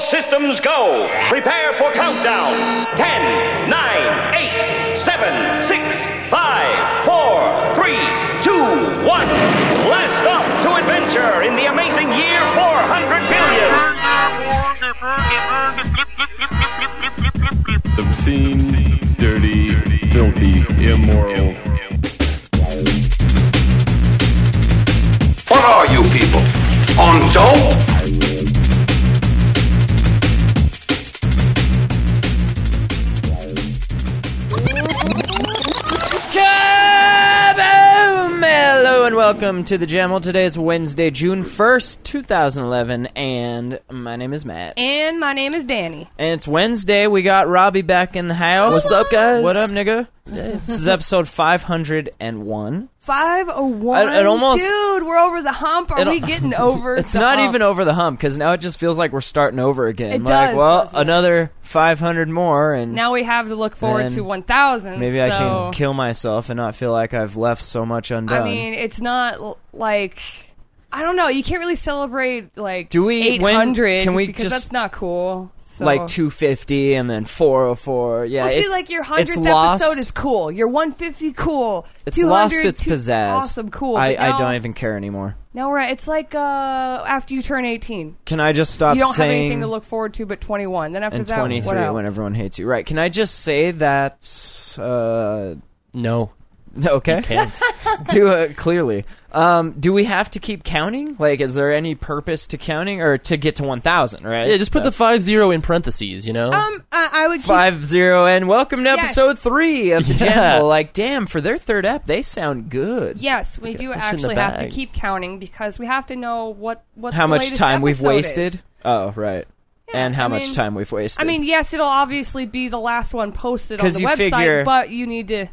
systems go. Prepare for countdown. 10, 9, 8, 7, 6, 5, 4, 3, 2, 1. Blast off to adventure in the amazing year 400 billion. Obscene, dirty, filthy, immoral. What are you people? On dope? Kaboom! Hello and welcome to the Jam Hole. Today is Wednesday, June 1st, 2011, and my name is Matt. And my name is Danny. And it's Wednesday. We got Robbie back in the house. What's up, guys? What up, nigga? This is episode 501. 501? It almost... Dude, we're over the hump. Are we getting over It's the not hump? even over the hump, because now it just feels like we're starting over again. It like, does, well, doesn't it? another 500 more, and Now we have to look forward to 1,000. maybe I can kill myself and not feel like I've left so much undone. I mean, it's not like... I don't know. You can't really celebrate, like, Do we- 800 can we because just- that's not cool. So. like 250 and then 404. Yeah, I it's feel like your it's 100th lost. episode is cool. Your 150 cool. It's 200, lost its pizzazz. Awesome, cool. I But now, don't even care anymore. Now we're at, it's like after you turn 18. Can I just stop You don't have saying anything to look forward to but 21. Then after and that, 23 what else? when everyone hates you? Right? Can I just say that? No. Okay. You can't. Do it clearly. Do we have to keep counting? Like, is there any purpose to counting, or to get to 1,000? Right? Yeah, just put the 50 in parentheses, you know? I would keep 50, and welcome to Yes. episode 3 of the Yeah. Jam Hole. Like, damn, for their third ep, they sound good. Yes, we do push in the actually have to bag. keep counting because we have to know what How the much latest time we've episode wasted? is. Oh, right. Yeah, And how I much mean- time we've wasted. I mean, yes, it'll obviously be the last one posted on 'Cause the you website, figure- but you need to...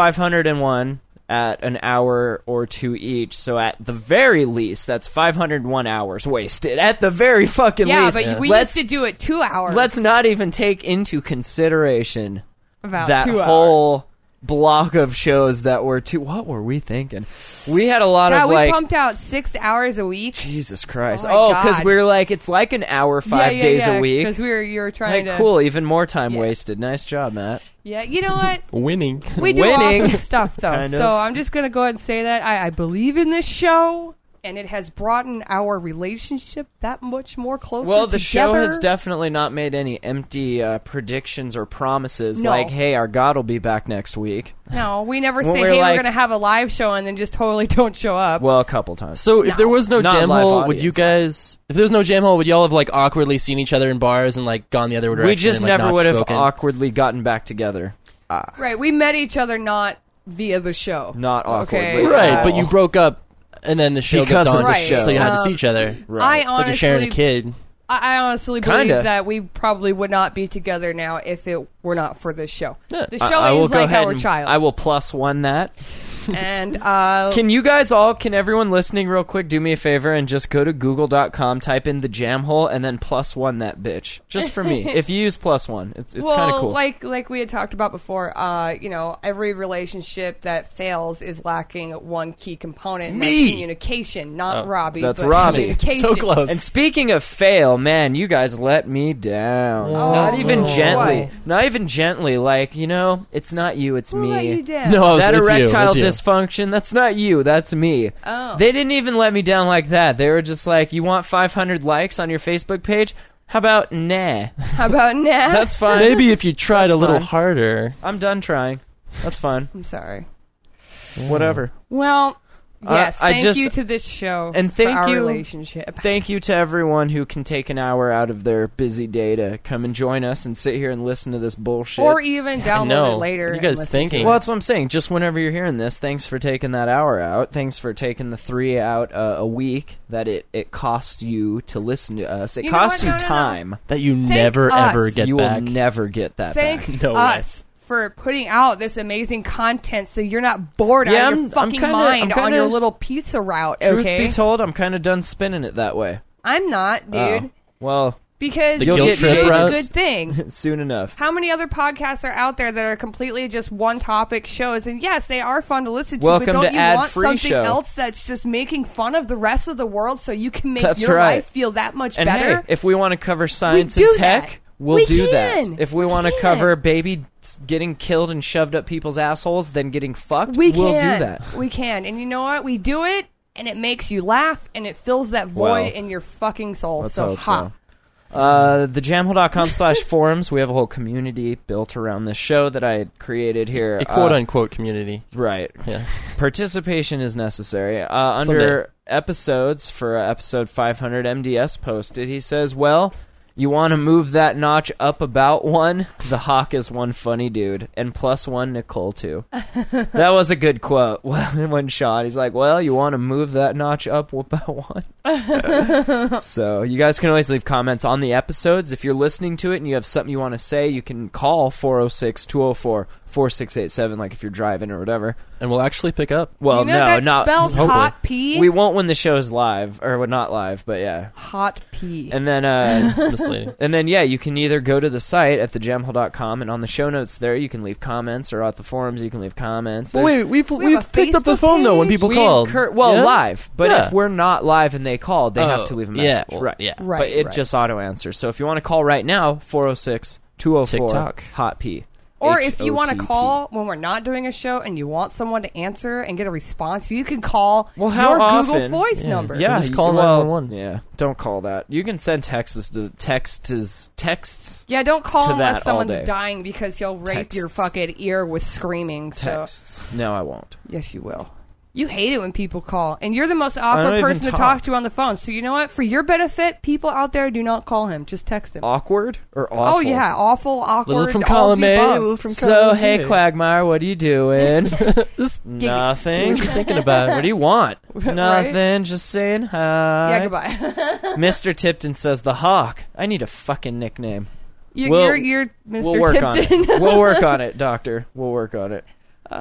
501 at an hour or two each, so at the very least, that's 501 hours wasted. At the very fucking Yeah, least. but we let's, used to do it 2 hours. let's not even take into consideration About that 2 hours. whole block of shows that were too... What were we thinking? We had a lot Yeah, of, we like... pumped out 6 hours a week. Jesus Christ. Oh, my because God. we're like, it's like an hour, 5 days a week. Because you were trying Like, to... cool, even more time Yeah. wasted. Nice job, Matt. Yeah, you know what? Winning. We do Winning. awesome stuff, though. Kind of. So I'm just going to go ahead and say that. I believe in this show, and it has brought in our relationship that much more closer Well, the show together. has definitely not made any empty predictions or promises No. like, hey, our God will be back next week. No, we never When say, we're hey, like- we're going to have a live show, and then just totally don't show up. Well, a couple times. So if there was no Not jam live hole, would you audience. guys... If there was no jam hole, would y'all have, like, awkwardly seen each other in bars and, like, gone the other direction We just and, like, never not would have spoken? awkwardly gotten back together. Right, we met each other not via the show. Not awkwardly. Okay. Right, at but all. you broke up, and then the show Because got of done, the show. so you had to see each other. Right. I It's like honestly, you're sharing a kid. I honestly believe Kinda. that we probably would not be together now if it were not for this show. Yeah. The show I will is go like ahead our and child. I will plus one that. And Can you guys can everyone listening real quick do me a favor and just go to google.com, type in the jam hole, and then plus one that bitch. Just for me. If you use plus one, it's well, kind of cool. like we had talked about before, you know, every relationship that fails is lacking one key component, and that's communication. Not Robbie, That's but Robbie. communication. So close. And speaking of fail, man, you guys let me down. Not even no. gently. Why? Not even gently. Like, you know, it's not you, it's Who me. let you down? No, That it's erectile you. dysfunction, that's not you, that's me. Oh. They didn't even let me down like that. They were just like, you want 500 likes on your Facebook page? How about nah? How about now? That's fine. Maybe if you tried That's a little fine. harder. I'm done trying. That's fine. I'm sorry. Whatever. Well, yes. I Thank just- you to this show and for thank our you- relationship. Thank you to everyone who can take an hour out of their busy day to come and join us and sit here and listen to this bullshit. Or even download know. it later. You and guys listen thinking. to it. Well, that's what I'm saying. Just whenever you're hearing this, thanks for taking that hour out. Thanks for taking the 3 out a week that it costs you to listen to us. It You know costs what? you No, no, no. time. That you Thank never, us. ever get You back. will never get that Thank back. No way. us for putting out this amazing content so you're not bored Yeah, out of I'm your fucking kinda- mind I'm kinda- on your little pizza route, Truth okay? be told, I'm kind of done spinning it that way. I'm not, dude. Oh. Well, Because The you guilt did trip a routes? good thing. Soon enough. How many other podcasts are out there that are completely just one topic shows? And yes, they are fun to listen to, Welcome but don't to you want ad-free something show. else that's just making fun of the rest of the world so you can make That's your right. life feel that much And better? hey, if we want to cover science do and tech, that. we'll We do can. that. If we want to can. cover baby getting killed and shoved up people's assholes, then getting fucked, We we'll can. do that. We can. And you know what? We do it, and it makes you laugh, and it fills that void Well, in your fucking soul. Let's So hope hot. so. thejamhole.com/forums. We have a whole community built around this show that I had created here. A quote-unquote community. Right. Yeah. Participation is necessary. Under Someday. episodes, for episode 500, MDS posted, he says, well, you want to move that notch up about one? The Hawk is one funny dude. And +1 Nicole, too. That was a good quote. Well, one shot. He's like, well, you want to move that notch up about one? So you guys can always leave comments on the episodes. If you're listening to it and you have something you want to say, you can call 406-204-4687, like if you're driving or whatever. And we'll actually pick up. Well, You know no, that not spells hopefully. hot P? We won't when the show's live, or well, not live, but yeah. Hot pee. And then, It's misleading. and then, yeah, you can either go to the site at thejamhole.com, and on the show notes there, you can leave comments, or at the forums, you can leave comments. But wait, we've have a picked up the Facebook phone though when page? people We called. well, Yeah? live, but Yeah. if we're not live and they called, they have Oh, to leave a yeah, message. well, right, yeah. Right, but it right. just auto answers. So if you want to call right now, 406-204 TikTok. hot P. Or if you want to HOTP. call when we're not doing a show and you want someone to answer and get a response, you can call Well, how your often? Google Voice Yeah. number. Yeah, Just call well, 911. Yeah, don't call that. You can send texts texts. Yeah, don't call To unless that all someone's day. dying because he'll rape your Texts. fucking ear with screaming. Texts. No, I won't. So, yes, you will. You hate it when people call, and you're the most don't awkward even person to talk. talk to on the phone. So you know what? For your benefit, people out there, do not call him. Just text him. Awkward or awful? Oh yeah, awful, awkward. Little from all of column the A, above. little from So, column hey, B. Quagmire, what are you doing? Nothing. What are you thinking about? What do you want? Nothing. Just saying hi. Yeah, goodbye. Mr. Tipton says the Hawk. I need a fucking nickname. You're Mr. We'll work on Tipton. it. We'll work on it, Doctor. We'll work on it.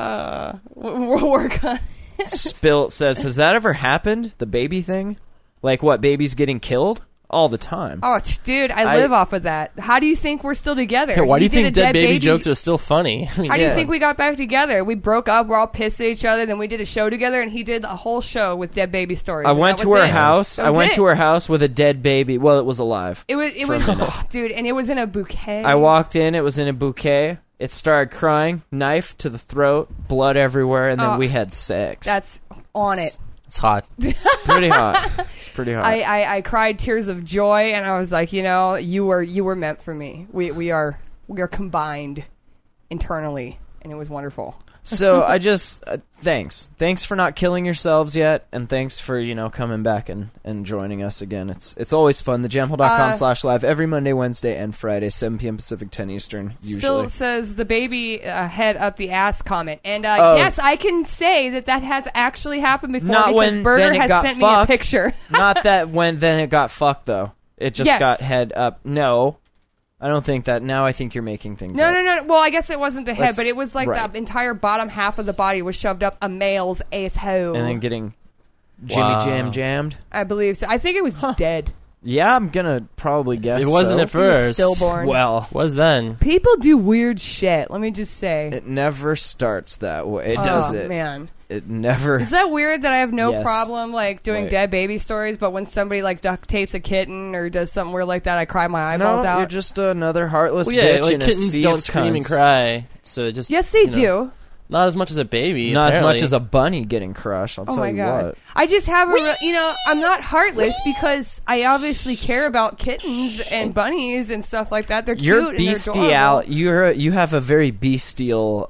We'll work on. Spilt says, has that ever happened? The baby thing? Like what? Babies getting killed all the time. Oh, dude, I live off of that. How do you think we're still together? Why do you We did think a dead baby jokes are still funny? I mean, How do you yeah. think we got back together? We broke up. We're all pissed at each other. Then we did a show together, and he did a whole show with dead baby stories. I and went that to was her it. house. That I was went it. to her house with a dead baby. Well, it was alive. It was, for a minute. dude, and it was in a bouquet. I walked in. It was in a bouquet. It started crying. Knife to the throat. Blood everywhere. And then Oh. we had sex. That's on it. It's hot. It's pretty hot. It's pretty hot. I cried tears of joy, and I was like, you were meant for me. We are combined internally, and it was wonderful. So I just thanks for not killing yourselves yet, and thanks for coming back and joining us again. It's always fun. thejamhole.com/live every Monday, Wednesday, and Friday, 7 p.m. Pacific, 10 Eastern. Usually. Still says the baby head up the ass comment, and Oh. yes, I can say that has actually happened before. Not because when Burger then it has got sent fucked. me a picture. Not that when then it got fucked though. It just Yes. got head up. No, I don't think that. Now I think you're making things up. No. Well, I guess it wasn't the head, Let's- but it was like right. the entire bottom half of the body was shoved up a male's asshole. And then getting Jimmy Wow. jammed. I believe so. I think it was dead. Yeah, I'm gonna probably guess It wasn't so. at first. Stillborn. Well, Was then. People do weird shit. Let me just say. it never starts that way. It Oh, does it. man. It never. Is that weird that I have no Yes. problem like doing Wait. dead baby stories, but when somebody like duct tapes a kitten or does something weird like that, I cry my No, eyeballs you're out? just another heartless Well, yeah, bitch like in a kittens sea don't of scream and cunts. cry. So just Yes, they you know, do. Not as much as a baby. Not as apparently. much as a bunny getting crushed. I'll Oh tell my you god! what. I just have I'm not heartless because I obviously care about kittens and bunnies and stuff like that. They're You're cute and they're bestial. adorable. You have a very bestial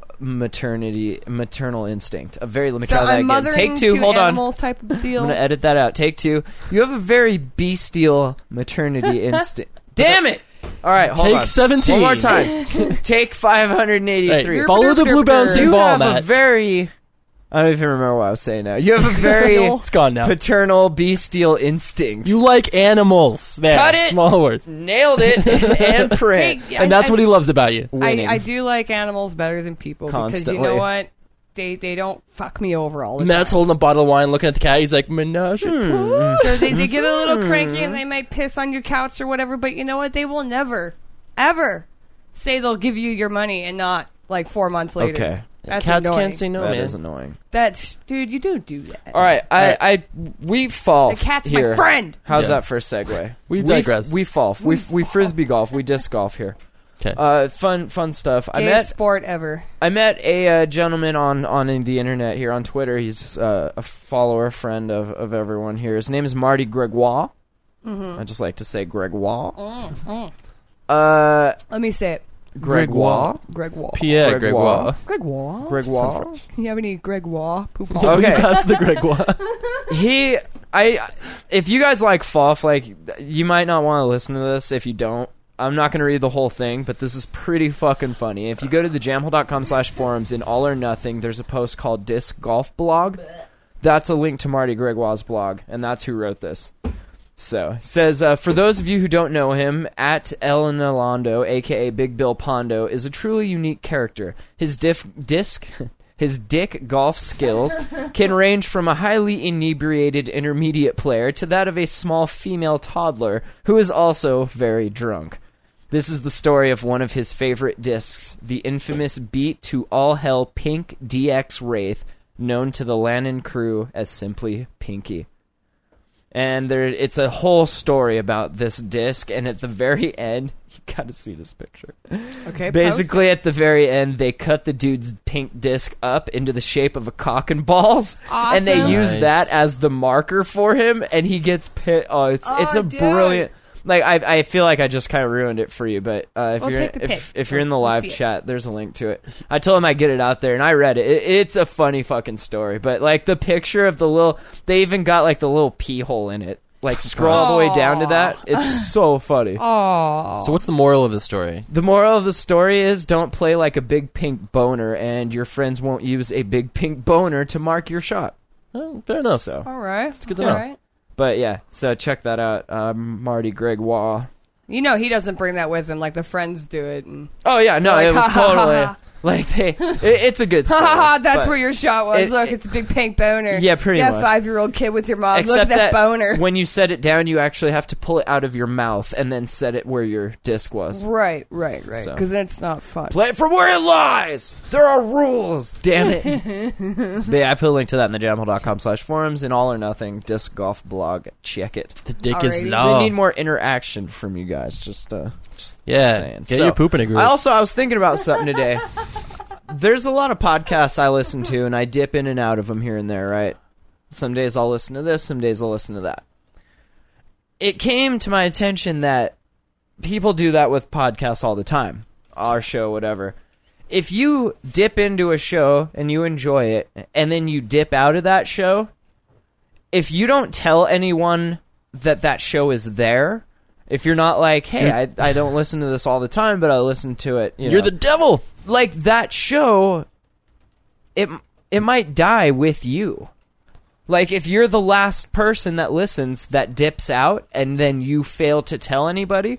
maternal instinct. A very let me So try that I'm again. mothering Take two. to Hold on. animals type of deal. I'm gonna edit that out. Take two. You have a very bestial maternity instinct. Damn it! All right, hold Take on. 17. One more time. Take 583. Hey, follow the blue bouncing You ball, have a Matt. very. I don't even remember what I was saying now. You have a very It's gone now. paternal bestial instinct. You like animals. There, Cut it. Small words. Nailed it and print. Hey, And that's what he loves about you. Winning. I do like animals better than people because you Constantly. know what? they don't fuck me over all the Matt's time. holding a bottle of wine, looking at the cat. He's like, menage a trois. So they get a little cranky and they might piss on your couch or whatever, but you know what? They will never, ever say they'll give you your money and not like 4 months later. Okay. That's Cats annoying. can't say no, That man. is annoying. That's, dude, you don't do that. All right, we fall. The cat's here. my friend. How's Yeah. that for a segue? We digress. We fall. We frisbee golf. We disc golf here. Okay. Fun stuff. Gayest sport ever. I met a gentleman on the internet here on Twitter. He's a follower, friend of everyone here. His name is Marty Gregoire. I just like to say Gregoire. Let me say it. Gregoire. Gregoire. Pierre Gregoire. Gregoire. Gregoire. Gregoire. You have any Gregoire poop Okay. Pass the Gregoire. If you guys like Foff, like, you might not want to listen to this. If you don't, I'm not going to read the whole thing, but this is pretty fucking funny. If you go to thejamhole.com/forums, in All or Nothing, there's a post called Disc Golf Blog. That's a link to Marty Gregoire's blog, and that's who wrote this. So, it says, for those of you who don't know him, at El Nalando, a.k.a. Big Bill Pondo, is a truly unique character. His dick golf skills can range from a highly inebriated intermediate player to that of a small female toddler who is also very drunk. This is the story of one of his favorite discs, the infamous beat to all hell Pink DX Wraith, known to the Lannon crew as simply Pinky. And it's a whole story about this disc, and at the very end, you gotta see this picture. Okay. Basically, at the very end, they cut the dude's pink disc up into the shape of a cock and balls, and they Awesome. use Nice. that as the marker for him, and he gets pit. Oh, it's a dude. brilliant. Like, I feel like I just kind of ruined it for you, but if We'll you're take the pic. if you're in the We'll live see it. chat, there's a link to it. I told him I'd get it out there, and I read it. It's a funny fucking story, but like the picture of the little, they even got like the little pee hole in it. Like, scroll all the way down to that. It's so funny. Oh. So what's the moral of the story? The moral of the story is don't play like a big pink boner, and your friends won't use a big pink boner to mark your shot. Oh, fair enough. So, All right. It's good to know. Right. but yeah, so check that out. Marty Gregoire. You know he doesn't bring that with him like the friends do it. And Oh yeah, no, Like, it was ha, ha, ha, totally ha. like it's a good story. ha ha ha! That's but- where your shot was. it- Look, it's a big pink boner. Yeah, pretty yeah, much. 5-year-old kid with your mom. Except Look at that boner. when you set it down, you actually have to pull it out of your mouth and then set it where your disc was. Right. So. Because then it's not fun. Play it from where it lies. There are rules. Damn it. But yeah, I put a link to that in the jamhole.com/forums and All or Nothing disc golf blog. Check it. The dick is Alrighty. low. We need more interaction from you guys. Just Yeah, saying. get your poop in a group. I was thinking about something today. There's a lot of podcasts I listen to, and I dip in and out of them here and there, right? Some days I'll listen to this, some days I'll listen to that. It came to my attention that people do that with podcasts all the time. Our show, whatever. If you dip into a show and you enjoy it, and then you dip out of that show, if you don't tell anyone that show is there, if you're not like, hey, I don't listen to this all the time, but I listen to it. You're know, the devil. like that show, it might die with you. Like, if you're the last person that listens that dips out and then you fail to tell anybody,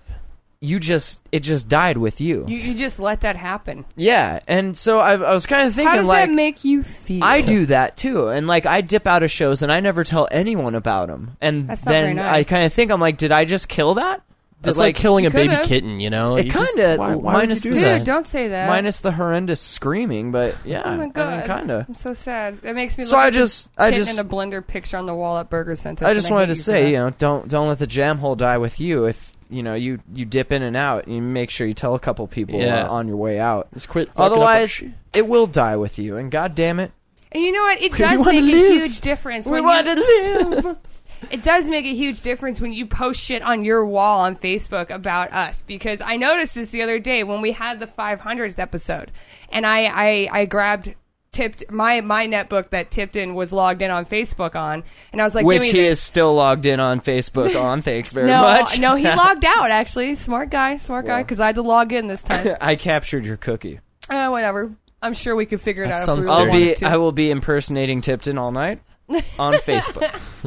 it just died with you. You just let that happen. Yeah, and so I was kind of thinking, How does like, that make you feel? I do that too, and like I dip out of shows and I never tell anyone about them, and That's not very then nice. I kind of think, I'm like, did I just kill that? It's like killing you a baby could've. kitten, you know? It You just- kinda- why would minus you do the- that? Dude, don't say that. Minus the horrendous screaming, but yeah, Oh my god, I mean, kind of. I'm so sad. It makes me. So look I at just- this I kitten just- in a blender picture on the wall at Burger Center. I just and wanted hate to you for say, that. you know, don't let the jam hole die with you. If you know you dip in and out, you make sure you tell a couple people Yeah. on your way out. Just quit fucking up Otherwise, our it will die with you. And god damn it, And you know what? It We does wanna make a live. huge difference. we when want you, to live. It does make a huge difference when you post shit on your wall on Facebook about us, because I noticed this the other day when we had the 500th episode, and I tipped my netbook that Tipped In was logged in on Facebook on, and I was like, Which give me he this. is still logged in on Facebook on. Thanks very no, much. no, he logged out actually. Smart guy, because I had to log in this time. I captured your cookie. Whatever. I'm sure we could figure it That out. sounds If we really wanted to. I will be impersonating Tipton all night on Facebook.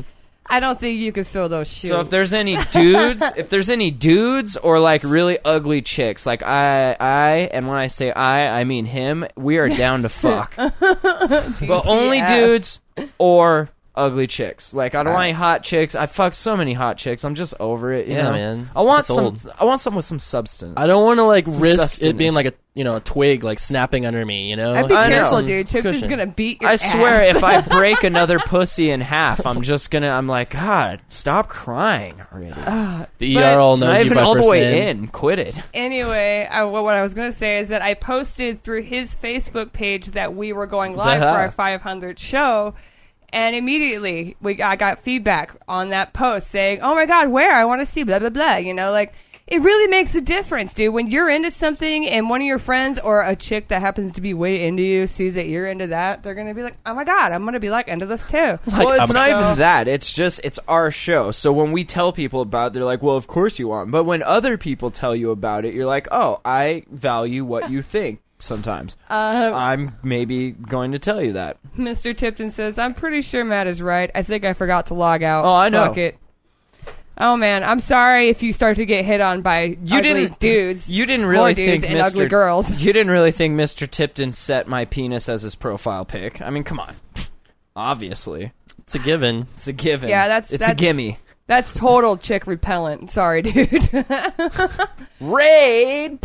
I don't think you could fill those shoes. So if there's any dudes, or like really ugly chicks, like I, and when I say I mean him, we are down to fuck. But only dudes or ugly chicks. Like I don't want any hot chicks. I fucked so many hot chicks. I'm just over it. You know? Man. I want It's old. I want some with some substance. I don't want to like Some risk it being sustenance. like a twig like snapping under me. I'd be I know. careful, dude. Tipton's Cushion. gonna beat your I ass. swear, if I break another pussy in half, I'm like, God, stop crying already. The But ER all It's knows not you even by all the first way name. in. Quit it. Anyway, what I was going to say is that I posted through his Facebook page that we were going live for our 500th show, and immediately I got feedback on that post saying, "Oh my God, where? I want to see blah blah blah." You know, like it really makes a difference, dude. When you're into something and one of your friends or a chick that happens to be way into you sees that you're into that, they're going to be like, "Oh my God, I'm going to be like into this too." Well, it's not So- even that. It's our show. So when we tell people about it, they're like, well, of course you want. But when other people tell you about it, you're like, oh, I value what you think sometimes. I'm maybe going to tell you that. Mr. Tipton says, "I'm pretty sure Matt is right. I think I forgot to log out." Oh, I know. Fuck it. Oh man, I'm sorry if you start to get hit on by ugly dudes. You didn't More really dudes think and Mr. ugly girls. You didn't really think Mr. Tipton set my penis as his profile pic. I mean, come on. Obviously. It's a given. It's a given. Yeah, that's a gimme. That's total chick repellent. Sorry, dude. Raid!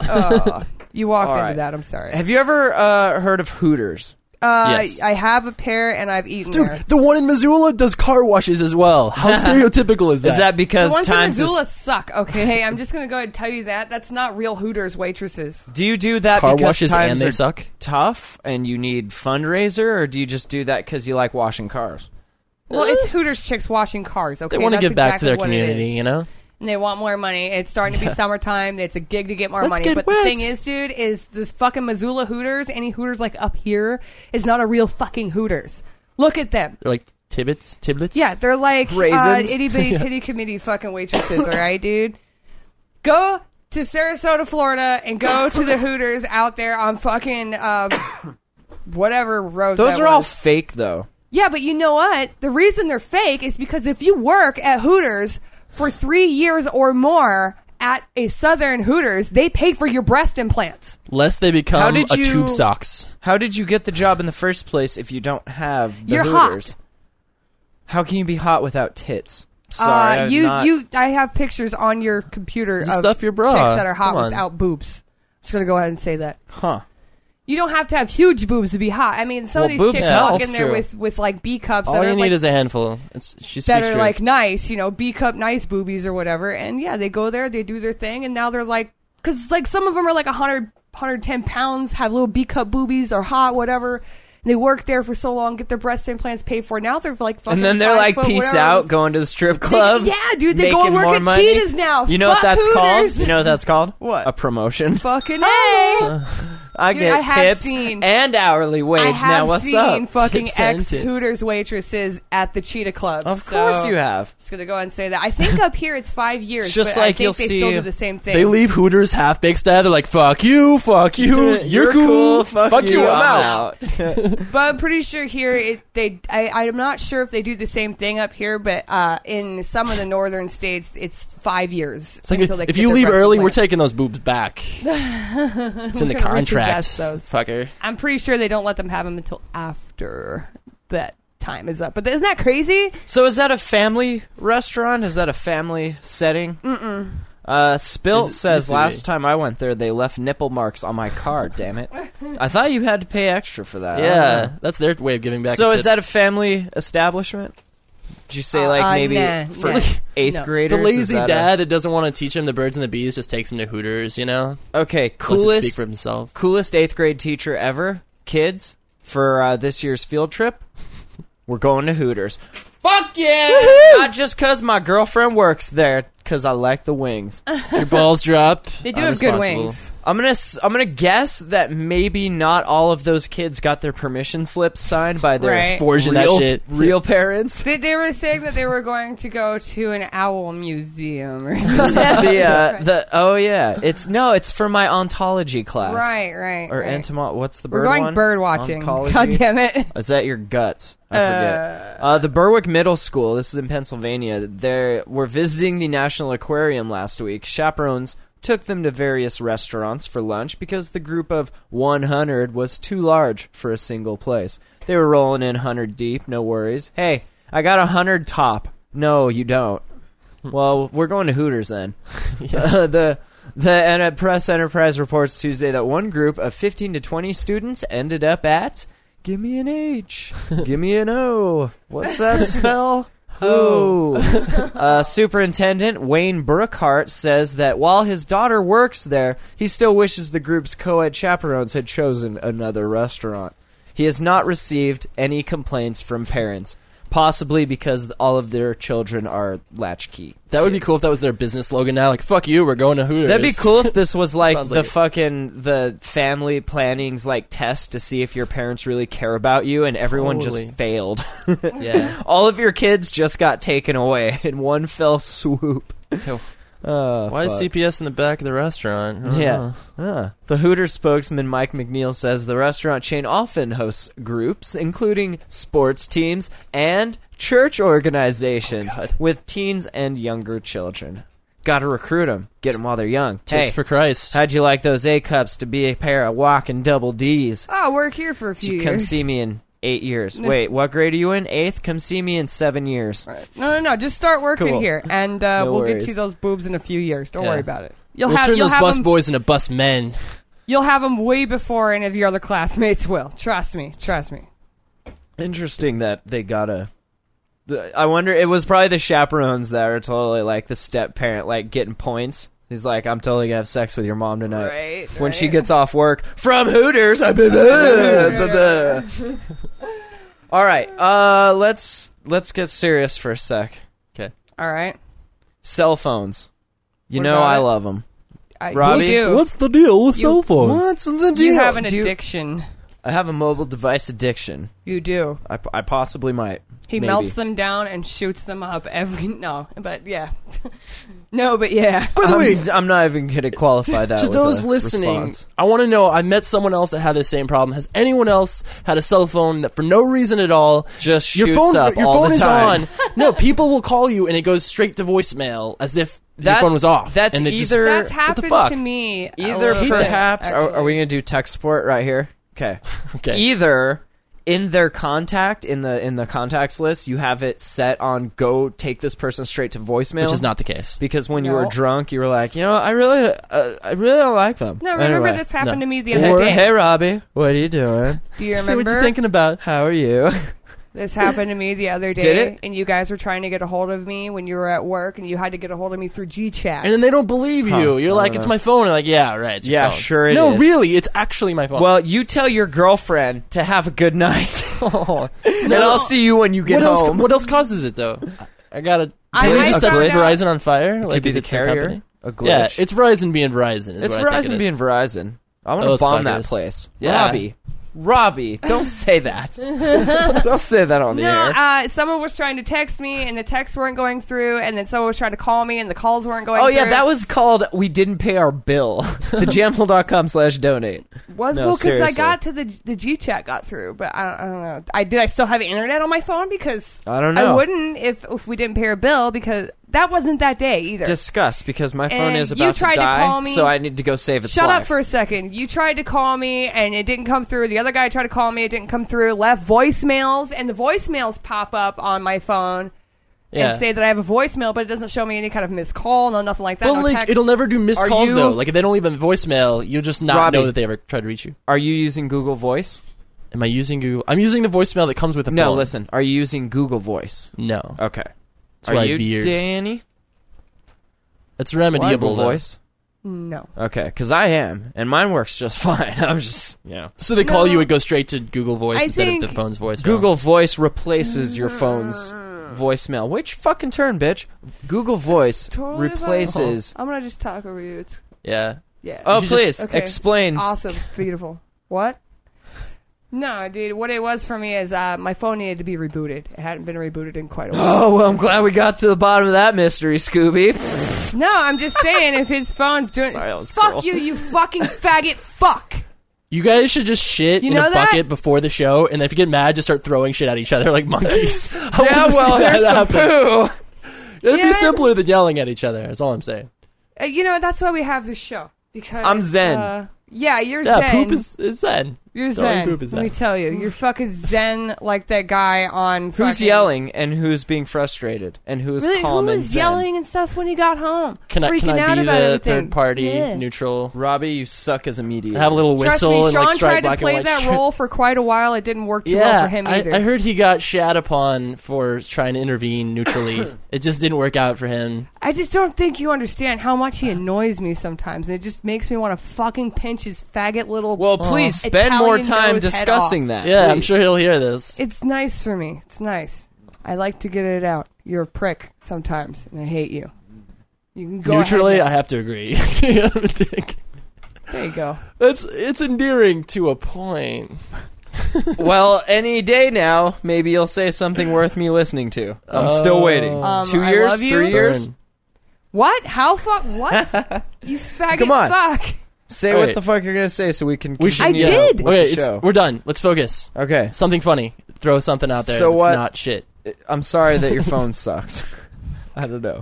You walked All into right. that. I'm sorry. Have you ever heard of Hooters? Yes. I have a pair and I've eaten there. The one in Missoula does car washes as well. How stereotypical is that? Is that The because ones in times Missoula is... suck. Okay, hey, I'm just gonna go ahead and tell you that that's not real Hooters waitresses. Do you do that car because washes times and they are suck? tough and you need fundraiser, or do you just do that because you like washing cars? Well, it's Hooters chicks washing cars. Okay, They want to That's give back to exactly their what it community, is. you know? And they want more money. It's starting to be summertime. It's a gig to get more Let's money. get But wet. the thing is, dude, is this fucking Missoula Hooters, any Hooters like up here, is not a real fucking Hooters. Look at them. They're like Tiblets? Yeah, they're like Raisins. itty bitty titty committee fucking waitresses, all right, dude? Go to Sarasota, Florida, and go to the Hooters out there on fucking whatever road. Those that are all was. fake, though. Yeah, but you know what? The reason they're fake is because if you work at Hooters for 3 years or more at a Southern Hooters, they pay for your breast implants. Lest they become How did a you- tube socks. How did you get the job in the first place if you don't have the You're Hooters? hot. How can you be hot without tits? Sorry, I have pictures on your computer You of stuff your bra. chicks that are hot Come on. without boobs. I'm just gonna go ahead and say that. Huh. You don't have to have huge boobs to be hot. I mean, some Well, of these boobs chicks help. walk in there That's with like B cups All that you are need like is a handful. She that speaks are truth. like nice, B cup nice boobies or whatever. And yeah, they go there, they do their thing, and now they're like, because like some of them are like 100, 110 pounds, have little B cup boobies, or hot, whatever. And they work there for so long, get their breast implants paid for. Now they're like fucking And then they're 5 like, foot, peace whatever. out, going to the strip club. Yeah, dude, they go and making work more at money. Cheetahs now. You know what Fuck that's Hooters. called? You know what that's called? What? A promotion. Fucking A. I Dude, get I have tips seen- and hourly wage. I have Now what's seen up? fucking Tips and ex tits. Hooters waitresses at the Cheetah Club. Of course you have. Just gonna go ahead and say that. I think up here it's 5 years. It's just but like I think you'll they see- still do the same thing. They leave Hooters half baked style. They're like, fuck you, you're cool, Fuck you, I'm out. But I'm pretty sure here I'm not sure if they do the same thing up here, but in some of the northern states it's 5 years. It's like until they if get you their leave breast early, we're implant. taking those boobs back. It's in the We're gonna contract, repossess those. fucker. I'm pretty sure they don't let them have them until after that time is up. But isn't that crazy? So is that a family restaurant? Is that a family setting? Spilt Is it- says used to last be. time I went there, they left nipple marks on my card. Damn it! I thought you had to pay extra for that. I don't Yeah, know. that's their way of giving back. So a is tip. that a family establishment? Did you say like maybe nah, for nah. eighth No. graders? the Is lazy that dad that doesn't want to teach him the birds and the bees just takes him to Hooters? You know, Okay, lets it speak coolest for himself. coolest 8th grade teacher ever. Kids, for this year's field trip, we're going to Hooters. Fuck yeah! Not just because my girlfriend works there, because I like the wings. Your balls drop. They do have good Unresponsible. wings. I'm gonna guess that maybe not all of those kids got their permission slips signed by their Right. Forging that shit. real parents. They were saying that they were going to go to an owl museum or This something. is it's for my ontology class. Right. Or right. what's the We're bird going one? bird watching. Oncology? God damn it. Is that your guts? I forget. The Berwick Middle School, this is in Pennsylvania, they were visiting the National Aquarium last week. Chaperones took them to various restaurants for lunch because the group of 100 was too large for a single place. They were rolling in 100 deep, no worries. Hey, I got 100 top. No, you don't. Well, we're going to Hooters then. The Press Enterprise reports Tuesday that one group of 15 to 20 students ended up at... Give me an H. Give me an O. What's that spell? Oh. Superintendent Wayne Brookhart says that while his daughter works there, he still wishes the group's co-ed chaperones had chosen another restaurant. He has not received any complaints from parents, possibly because all of their children are latchkey. That would be cool if that was their business slogan now. Like, fuck you, we're going to Hooters. That'd be cool if this was like Sounds the like it. fucking the family planning's like test to see if your parents really care about you, and everyone Totally. just failed. Yeah. All of your kids just got taken away in one fell swoop. Why is CPS in the back of the restaurant? I don't Yeah. know. The Hooters spokesman Mike McNeil says the restaurant chain often hosts groups, including sports teams and church organizations with teens and younger children. Got to recruit them. Get them while they're young. Tits Hey, for Christ. how'd you like those A-cups to be a pair of walking double Ds? Oh, work here for a few Come years. see me in 8 years. Wait, what grade are you in? 8th? Come see me in 7 years. No. Just start working Cool. here, and No we'll worries. get you those boobs in a few years. Don't Yeah. worry about it. We'll turn you'll those have bus them, boys into bus men. You'll have them way before any of your other classmates will. Trust me. Interesting that they got I wonder, it was probably the chaperones that are totally like the step parent, like getting points. He's like, I'm totally gonna have sex with your mom tonight. Right. When she gets off work from Hooters. All right, let's get serious for a sec. Okay. All right. Cell phones. You What know about I it? love them. Robbie, Robbie, what's the deal with cell phones? What's the deal? you have an Do you- addiction. I have a mobile device addiction. You do. I possibly might. He Maybe. melts them down and shoots them up every. No, but yeah. No, but yeah. By the way, I'm not even gonna qualify that. to with those a listening, response. I want to know, I met someone else that had the same problem. Has anyone else had a cell phone that for no reason at all Just your shoots phone, up your all phone the is time. on? No, people will call you and it goes straight to voicemail as if your phone was off. That's and it just- either That's the happened fuck? to me. a either little bit, perhaps are we actually. gonna do tech support right here? Okay. Okay. Either in their contact in the contacts list you have it set on go take this person straight to voicemail, which is not the case. because when you No. were drunk you were like, you know, I really don't like them. No, remember Anyway. this happened no. to me the other Or, day. hey Robbie, what are you doing? Do you So what remember? you thinking about? How are you? This happened to me the other day. Did it? And you guys were trying to get a hold of me when you were at work, and you had to get a hold of me through GChat. And then they don't believe you. Huh. You're I like, don't it's know. my phone. And like, yeah, right. It's your Yeah, phone. sure it no, is. really, it's actually my phone. Well, you tell your girlfriend to have a good night. And I'll see you when you get what else? home. What else causes it though? I gotta. I- Can we I just set found out- Verizon on fire? Like, Could be is the it their carrier. company? A glitch. Yeah, it's Verizon being Verizon. Is It's what I think Verizon it is. being Verizon. I want to Those bomb that fuckers. place. Yeah. Robbie, don't say that. Don't say that on the air. No, someone was trying to text me, and the texts weren't going through, and then someone was trying to call me, and the calls weren't going Oh through. yeah, that was called "We Didn't Pay Our Bill." thejamhole.com/donate. Was No, well because I seriously. got to the GChat got through, but I don't know. I still have internet on my phone because I don't know. I wouldn't if we didn't pay our bill because that wasn't that day either. Discuss because my phone And is you about to tried to die, call me- so I need to go save its Shut life. up for a second. You tried to call me and it didn't come through. The other guy tried to call me, it didn't come through. Left voicemails and the voicemails pop up on my phone Yeah. and say that I have a voicemail, but it doesn't show me any kind of missed call, no nothing like that. Well, no like, text. it'll never do missed Are calls you- though. Like, if they don't leave a voicemail, you'll just not Robbie. know that they ever tried to reach you. Are you using Google Voice? Am I using Google? I'm using the voicemail that comes with the No, phone. listen. Are you using Google Voice? No, Okay. That's Are why I you, veered. Danny? it's remediable. Google though. Voice? No. Okay, because I am, and mine works just fine. I'm just, So they call No. you, it goes straight to Google Voice I instead think of the phone's voicemail. Google Voice replaces your phone's voicemail. Which fucking turn, bitch? Google Voice Totally replaces. I'm gonna just talk over you. Yeah. Yeah. Oh, You should please Okay. explain. Awesome. Beautiful. What? No, dude. What it was for me is my phone needed to be rebooted. It hadn't been rebooted in quite a while. Oh, well, I'm glad we got to the bottom of that mystery, Scooby. No, I'm just saying if his phone's doing. Sorry, that was Fuck cruel. you fucking faggot. Fuck. You guys should just shit You in know a that? bucket before the show, and then if you get mad, just start throwing shit at each other like monkeys. Yeah, well, here's some poo. It'd Yeah. be simpler than yelling at each other. That's all I'm saying. You know that's why we have this show because I'm zen. Yeah, you're Yeah, zen. poop is zen. You're Throwing zen. poop is Let me zen. tell you, you're fucking zen like that guy on. Who's fucking- yelling and who's being frustrated and who's Really, calm who and was zen? yelling and stuff when he got home? Can I Freaking out be about the everything. third party Yeah. neutral? Robbie, you suck as a mediator. Have a little Trust whistle me, and Sean like strike tried to black play and white that shit. role for quite a while. It didn't work too well for him either. I heard he got shat upon for trying to intervene neutrally. It just didn't work out for him. I just don't think you understand how much he annoys me sometimes, and it just makes me want to fucking pinch his faggot little. Well, please spend more Italian time nose head discussing off. that. Yeah, I'm please. sure he'll hear this. It's nice for me. It's nice. I like to get it out. You're a prick sometimes, and I hate you. You can go Neutrally, ahead. I have to agree. You're a dick. There you go. It's endearing to a point. Well, any day now, maybe you'll say something worth me listening to. I'm still waiting. 2 I years? love you. 3 years? Burn. What? How fuck? What? You faggot Come on. fuck. Say All what right. the fuck you're going to say so we can We should. continue I yeah. did. with Okay, the show. we're done. Let's focus. Okay. Something funny. Throw something out there So that's what- not shit. I'm sorry that your phone sucks. I don't know.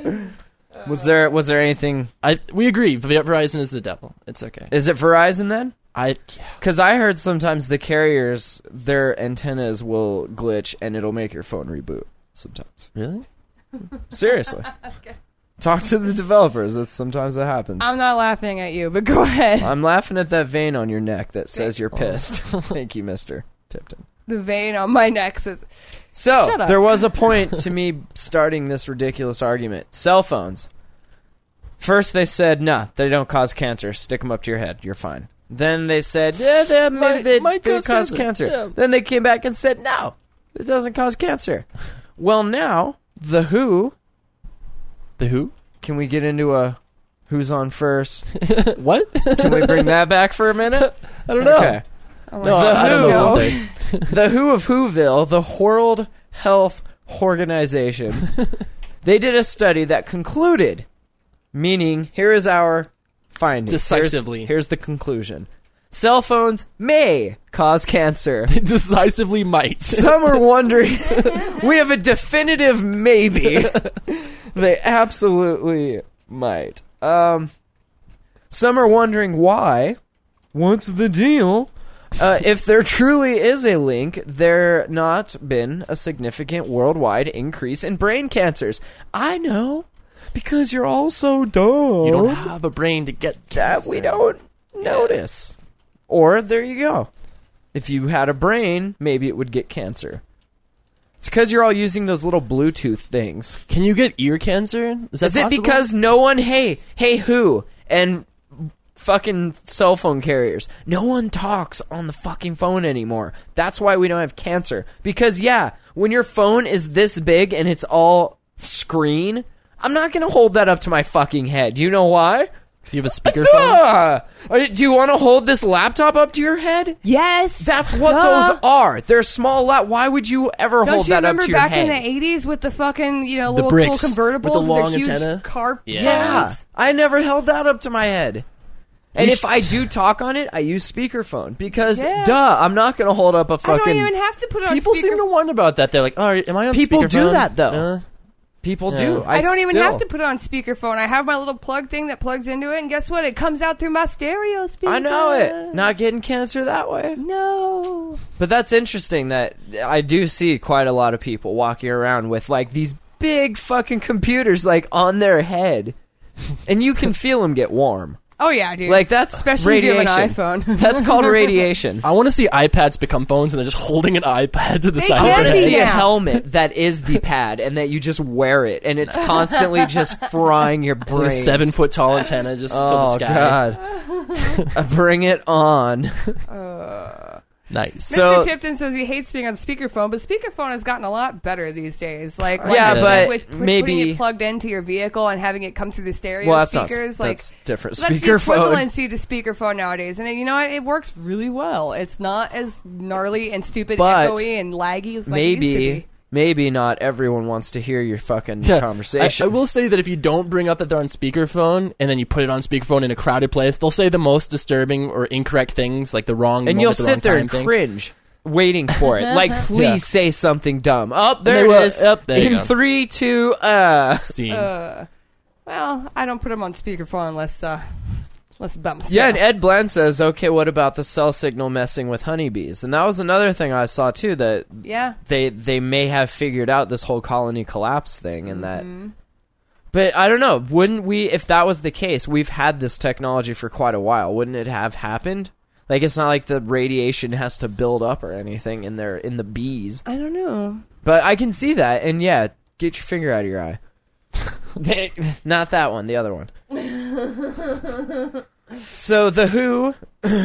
Was there anything... We agree. Verizon is the devil. It's okay. Is it Verizon then? Yeah. Because I heard sometimes the carriers, their antennas will glitch and it'll make your phone reboot sometimes. Really? Seriously. Talk to the developers. That's sometimes that happens. I'm not laughing at you, but go ahead. I'm laughing at that vein on your neck that says you're pissed. Thank you, Mr. Tipton. The vein on my neck says. So, Shut up. there was a point to me starting this ridiculous argument. Cell phones. First they said, nah, they don't cause cancer. Stick them up to your head. You're fine. Then they said, yeah, maybe they might cause cause cancer. cancer. Yeah. Then they came back and said, no, it doesn't cause cancer. Well, now, the WHO, The who? can we get into a who's on first? What? Can we bring that back for a minute? I don't know. Okay. No, I don't know Who? something. The WHO of Whoville, the World Health Organization, they did a study that concluded, meaning, here is our finding. Decisively. Here's the conclusion. Cell phones may cause cancer. Decisively might. Some are wondering. We have a definitive maybe. They absolutely might. Some are wondering why. What's the deal? If there truly is a link, there not been a significant worldwide increase in brain cancers. I know, because you're all so dumb. You don't have a brain to get that cancer. we don't notice. Or there you go. If you had a brain, maybe it would get cancer. It's because you're all using those little Bluetooth things. Can you get ear cancer? Is Is it possible? because no one, hey who, and fucking cell phone carriers, no one talks on the fucking phone anymore. That's why we don't have cancer. Because yeah, when your phone is this big and it's all screen, I'm not gonna hold that up to my fucking head. Do you know why? Do you have a speakerphone? Duh! Do you want to hold this laptop up to your head? Yes. That's what Duh. those are. They're small Why would you ever Don't hold you that up remember to your back head? in the 80s with the fucking, The little bricks cool convertibles with the long their huge antenna? car Yeah, phones? I never held that up to my head. And You if I do talk on it, I use speakerphone because, Yeah. duh, I'm not going to hold up a I fucking. don't even have to put it on People speaker. seem to wonder about that. They're like, "Oh, am I on People do speakerphone?" that, though. People do. Yeah. I don't even still- have to put it on speakerphone. I have my little plug thing that plugs into it, and guess what? It comes out through my stereo speaker. I know it. Not getting cancer that way. No. But that's interesting that I do see quite a lot of people walking around with like these big fucking computers like on their head, and you can feel them get warm. Oh yeah, dude. Like that's especially radiation. if you have an iPhone. That's called radiation. I want to see iPads become phones, and they're just holding an iPad to the They side. I of can want their to head. be see a now. helmet that is the pad and that you just wear it and it's constantly just frying your Like brain. a 7-foot tall antenna just to the Oh sky. god. Bring it on. Nice. So- Mr. Tipton says he hates being on speakerphone, but speakerphone has gotten a lot better these days. Like, Yeah, but putting maybe- it plugged into your vehicle and having it come through the stereo Well, that's speakers. not. Like, That's different. that's the Speakerphone. equivalency to speakerphone nowadays, and you know what? It works really well. It's not as gnarly and stupid, But echoey and laggy as like it used to be. Maybe not everyone wants to hear your fucking Yeah. conversation. I will say that if you don't bring up that they're on speakerphone and then you put it on speakerphone in a crowded place, they'll say the most disturbing or incorrect things, like the wrong and moment, you'll the wrong sit there time and things. cringe, waiting for it. Like, please Yeah. say something dumb. Oh, they there it will. is. Yep, there you In go. 3, 2, Scene. Well, I don't put them on speakerphone unless about myself. Yeah, and Ed Bland says, okay, what about the cell signal messing with honeybees? And that was another thing I saw, too, that Yeah. they may have figured out this whole colony collapse thing and that... But I don't know, wouldn't we, if that was the case, we've had this technology for quite a while, wouldn't it have happened? Like, it's not like the radiation has to build up or anything in the bees. I don't know. But I can see that, and yeah, get your finger out of your eye. Not that one, the other one. So the WHO,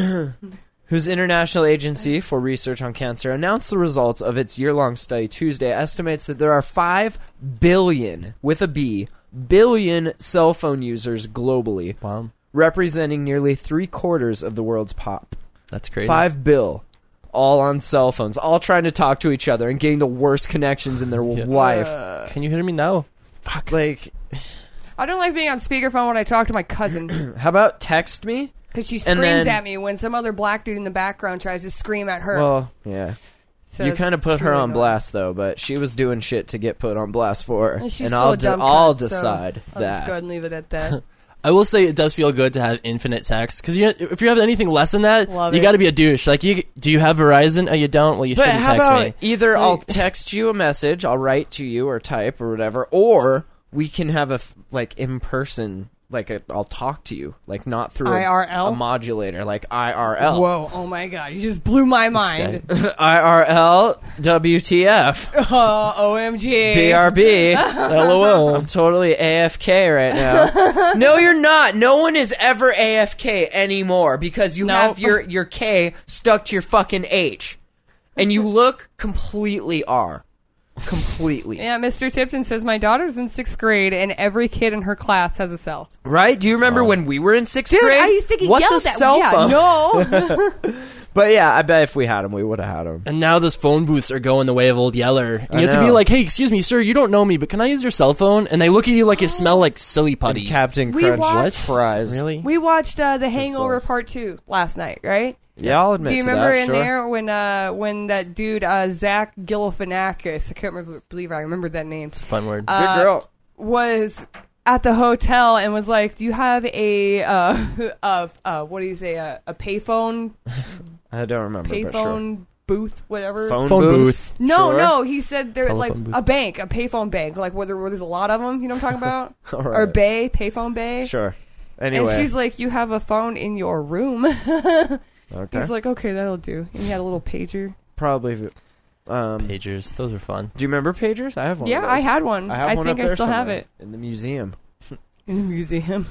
whose International Agency for Research on Cancer, announced the results of its year-long study Tuesday, estimates that there are 5 billion, with a B, billion cell phone users globally, Wow. representing nearly 3/4 of the world's pop. That's crazy. 5 bill, all on cell phones, all trying to talk to each other and getting the worst connections in their life. Can you hear me now? Fuck. Like, I don't like being on speakerphone when I talk to my cousin how about text me? because she And screams then- at me when some other black dude in the background tries to scream at her. Well, yeah. So You it's kind of put her really on annoying. blast, though, but she was doing shit to get put on blast for. And she's And still I'll a dumb I'll cunt, so decide I'll just go ahead that. and leave it at that. I will say it does feel good to have infinite text because if you have anything less than that, Love you it. got to be a douche. Like, do you have Verizon? Oh, you don't. Well, you But shouldn't how text about me. either I'll text you a message, I'll write to you or type or whatever, or we can have a in person. I'll talk to you, not through IRL? a modulator, like IRL. Whoa! Oh my god! You just blew my mind. IRL, WTF, OMG! BRB, LOL. I'm totally AFK right now. No, you're not. No one is ever AFK anymore because you have your K stuck to your fucking H, and you look completely R. Completely. Yeah, Mr. Tipton says my daughter's in 6th grade and every kid in her class has a cell. Right? Do you remember when we were in 6th Dude, grade? I used to get What's yelled a at. cell Yeah, phone? no. But yeah, I bet if we had them, we would have had them. And now those phone booths are going the way of old Yeller. And I you have to be know. like, hey, excuse me, sir, you don't know me, but can I use your cell phone? And they look at you like you smell like silly putty. Captain We Crunch watched- fries. Really? We watched The Hangover Yourself. Part 2 last night, right? Yeah, I'll admit Do you to remember that. in Sure. there when that dude Zach Galifianakis, I can't believe I remembered that name, Fun word. Good girl. was at the hotel and was like, "Do you have a what do you say a payphone I don't remember. But sure. payphone booth whatever Phone Phone booth. booth. No, Sure. no, he said they're like Telephone booth. a bank, a payphone bank, like where there's a lot of them. You know what I'm talking about? All right. Or bay, payphone bay. Sure. Anyway. And she's like, "You have a phone in your room." okay. He's like, "Okay, that'll do." And he had a little pager. Probably. Pagers. Those are fun. Do you remember pagers? I have one. Yeah, of those. I had one. I have one think up I there still have somewhere it in the museum. in the museum.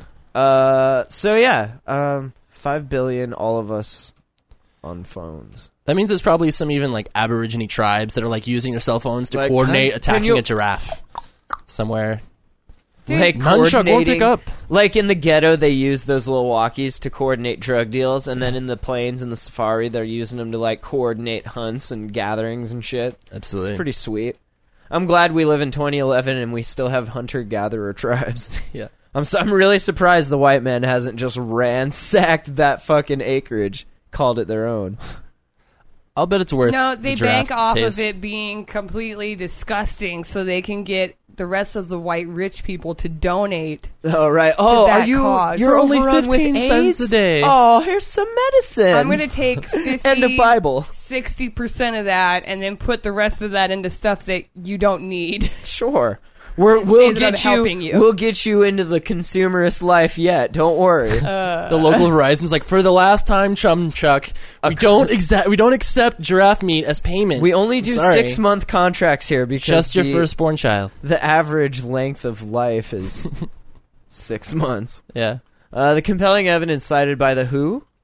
So yeah, 5 billion, all of us on phones. That means there's probably some even like Aborigine tribes that are like using their cell phones to Like, coordinate can attacking you- a giraffe somewhere. Dude, Like Nunchuck won't coordinating, pick up. like in the ghetto, they use those little walkies to coordinate drug deals, and then in the plains and the safari, they're using them to like coordinate hunts and gatherings and shit. Absolutely. It's pretty sweet. I'm glad we live in 2011 and we still have hunter-gatherer tribes. Yeah. I'm really surprised the white man hasn't just ransacked that fucking acreage, called it their own. I'll bet it's worth. No, they the giraffe bank off taste. of it being completely disgusting so they can get the rest of the white rich people to donate. Oh right. Oh, that are you? cause. You're only overrun with 15 cents AIDS? a day. Oh, here's some medicine. I'm going to take 50, and the Bible. 60% of that and then put the rest of that into stuff that you don't need. Sure. say We'll that I'm get helping you. We'll get you into the consumerist life yet. Don't worry. The local Verizon's like, for the last time, Chum Chuck, we don't accept giraffe meat as payment. we only do Sorry. 6-month contracts here because Just your firstborn child. the average length of life is 6 months. Yeah. The compelling evidence cited by the WHO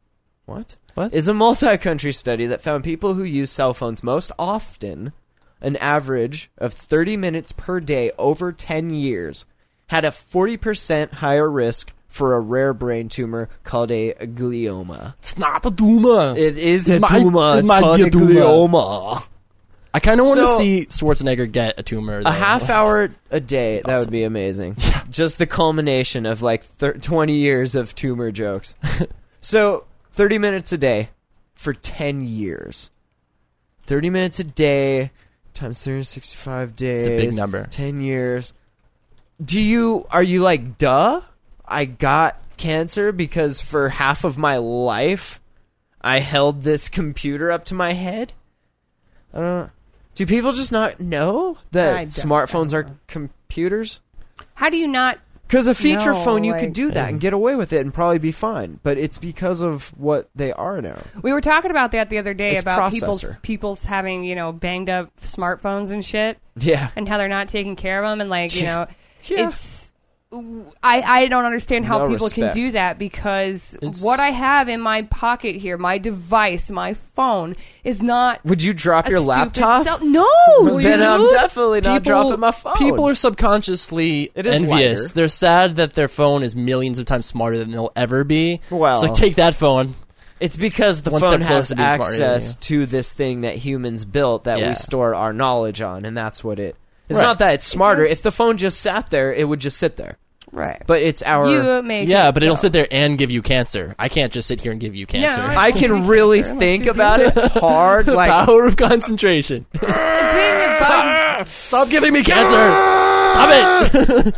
What? What? Is a multi-country study that found people who use cell phones most often, an average of 30 minutes per day over 10 years, had a 40% higher risk for a rare brain tumor called a glioma. It's not a tumor. It is a It might- tumor. it It's might called be a a tumor. glioma. I kind of want to So- see Schwarzenegger get a tumor. A though. half hour a day, that would be amazing. Just the culmination of like 20 years of tumor jokes. So, 30 minutes a day for 10 years. 30 minutes a day times 365 days. It's a big number. 10 years. Are you like, duh? I got cancer because for half of my life I held this computer up to my head? I don't know. Do people just not know that I don't smartphones know. are computers? How do you not? Because a feature No, phone, you like- could do that and get away with it and probably be fine. But it's because of what they are now. We were talking about that the other day It's about processor. people's having banged up smartphones and shit, Yeah. and how they're not taking care of them, and like Yeah. it's. I don't understand how No people respect. can do that because It's- what I have in my pocket here, my device, my phone, is not. Would you drop a your stupid laptop? No, Then I'm dude. definitely not dropping my phone. People are subconsciously It is envious. lighter. They're sad that their phone is millions of times smarter than they'll ever be. Well- it's like, take that phone. It's because the One phone step closer has to being smarter than access to this thing that humans built that Yeah. we store our knowledge on, and that's what it. It's Right. not that it's smarter. just- If the phone just sat there, it would just sit there. Right, But it's our. you make Yeah, it but it'll go. sit there and give you cancer. I can't just sit here and give you cancer. No, I can really think about it hard. Like, Power of concentration. The thing about Stop giving me cancer. Stop it.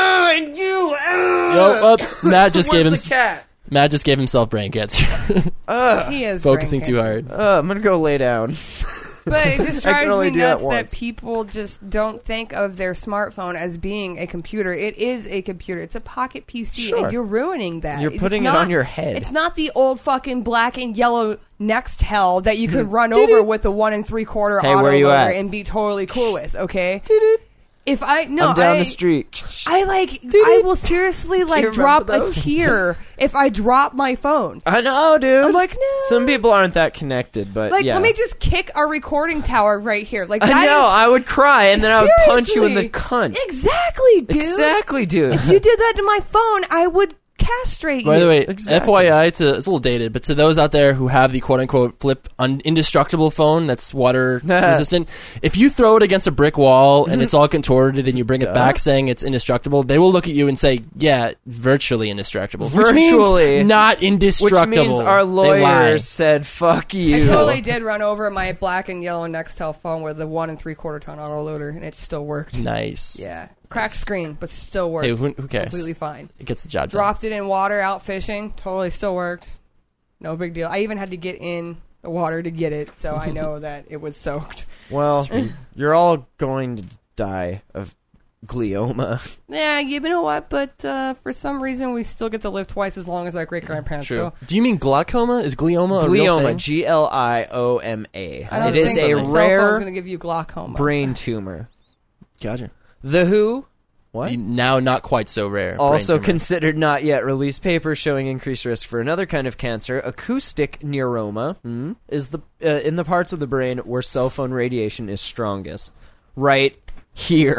Matt just gave him. cat? Matt just gave himself brain cancer. he is Focusing brain too cancer. hard. I'm gonna go lay down. But it just I can drives only me do that nuts that once. people just don't think of their smartphone as being a computer. It is a computer. It's a pocket PC, Sure. and you're ruining that. You're It's putting it not- on your head. It's not the old fucking black and yellow Nextel that you could run over with a 1 3/4 Hey, where you autoloader at? and be totally cool with. Okay. If I no, I'm down the street. I will seriously you like remember drop a those? tear if I drop my phone. I know, dude. I'm like, no. Some people aren't that connected, but Like, yeah. let me just kick a recording tower right here. Like, I that know. is- I would cry, and then I would punch you in the Seriously. cunt. Exactly, dude. Exactly, dude. If you did that to my phone, I would castrate By you. the way, Exactly. FYI, it's a little dated, but to those out there who have the quote-unquote flip indestructible phone that's water resistant, if you throw it against a brick wall and it's all contorted and you bring it back saying it's indestructible, they will look at you and say, yeah, virtually indestructible. Virtually. Which means not Which indestructible. means our They lie. lawyers said, fuck I you. totally did run over my black and yellow Nextel phone with the 1 3/4 ton autoloader, and it still worked. Nice. Yeah, cracked screen, but still worked. Hey, who cares? Completely fine. It gets the job done. Dropped it in water out fishing, totally still worked. No big deal. I even had to get in the water to get it, so I know that it was soaked. Well, you're all going to die of glioma. Yeah, you know what? But for some reason, we still get to live twice as long as our great grandparents. True. So Do you mean glaucoma? Is glioma a real Glioma, thing? Glioma. I don't It is think a the cell phone's rare going to give you glaucoma. brain tumor. Gotcha. The WHO, what? Now not quite so rare. Also brain tumor. considered not yet released papers showing increased risk for another kind of cancer, acoustic neuroma, is the in the parts of the brain where cell phone radiation is strongest. Right here.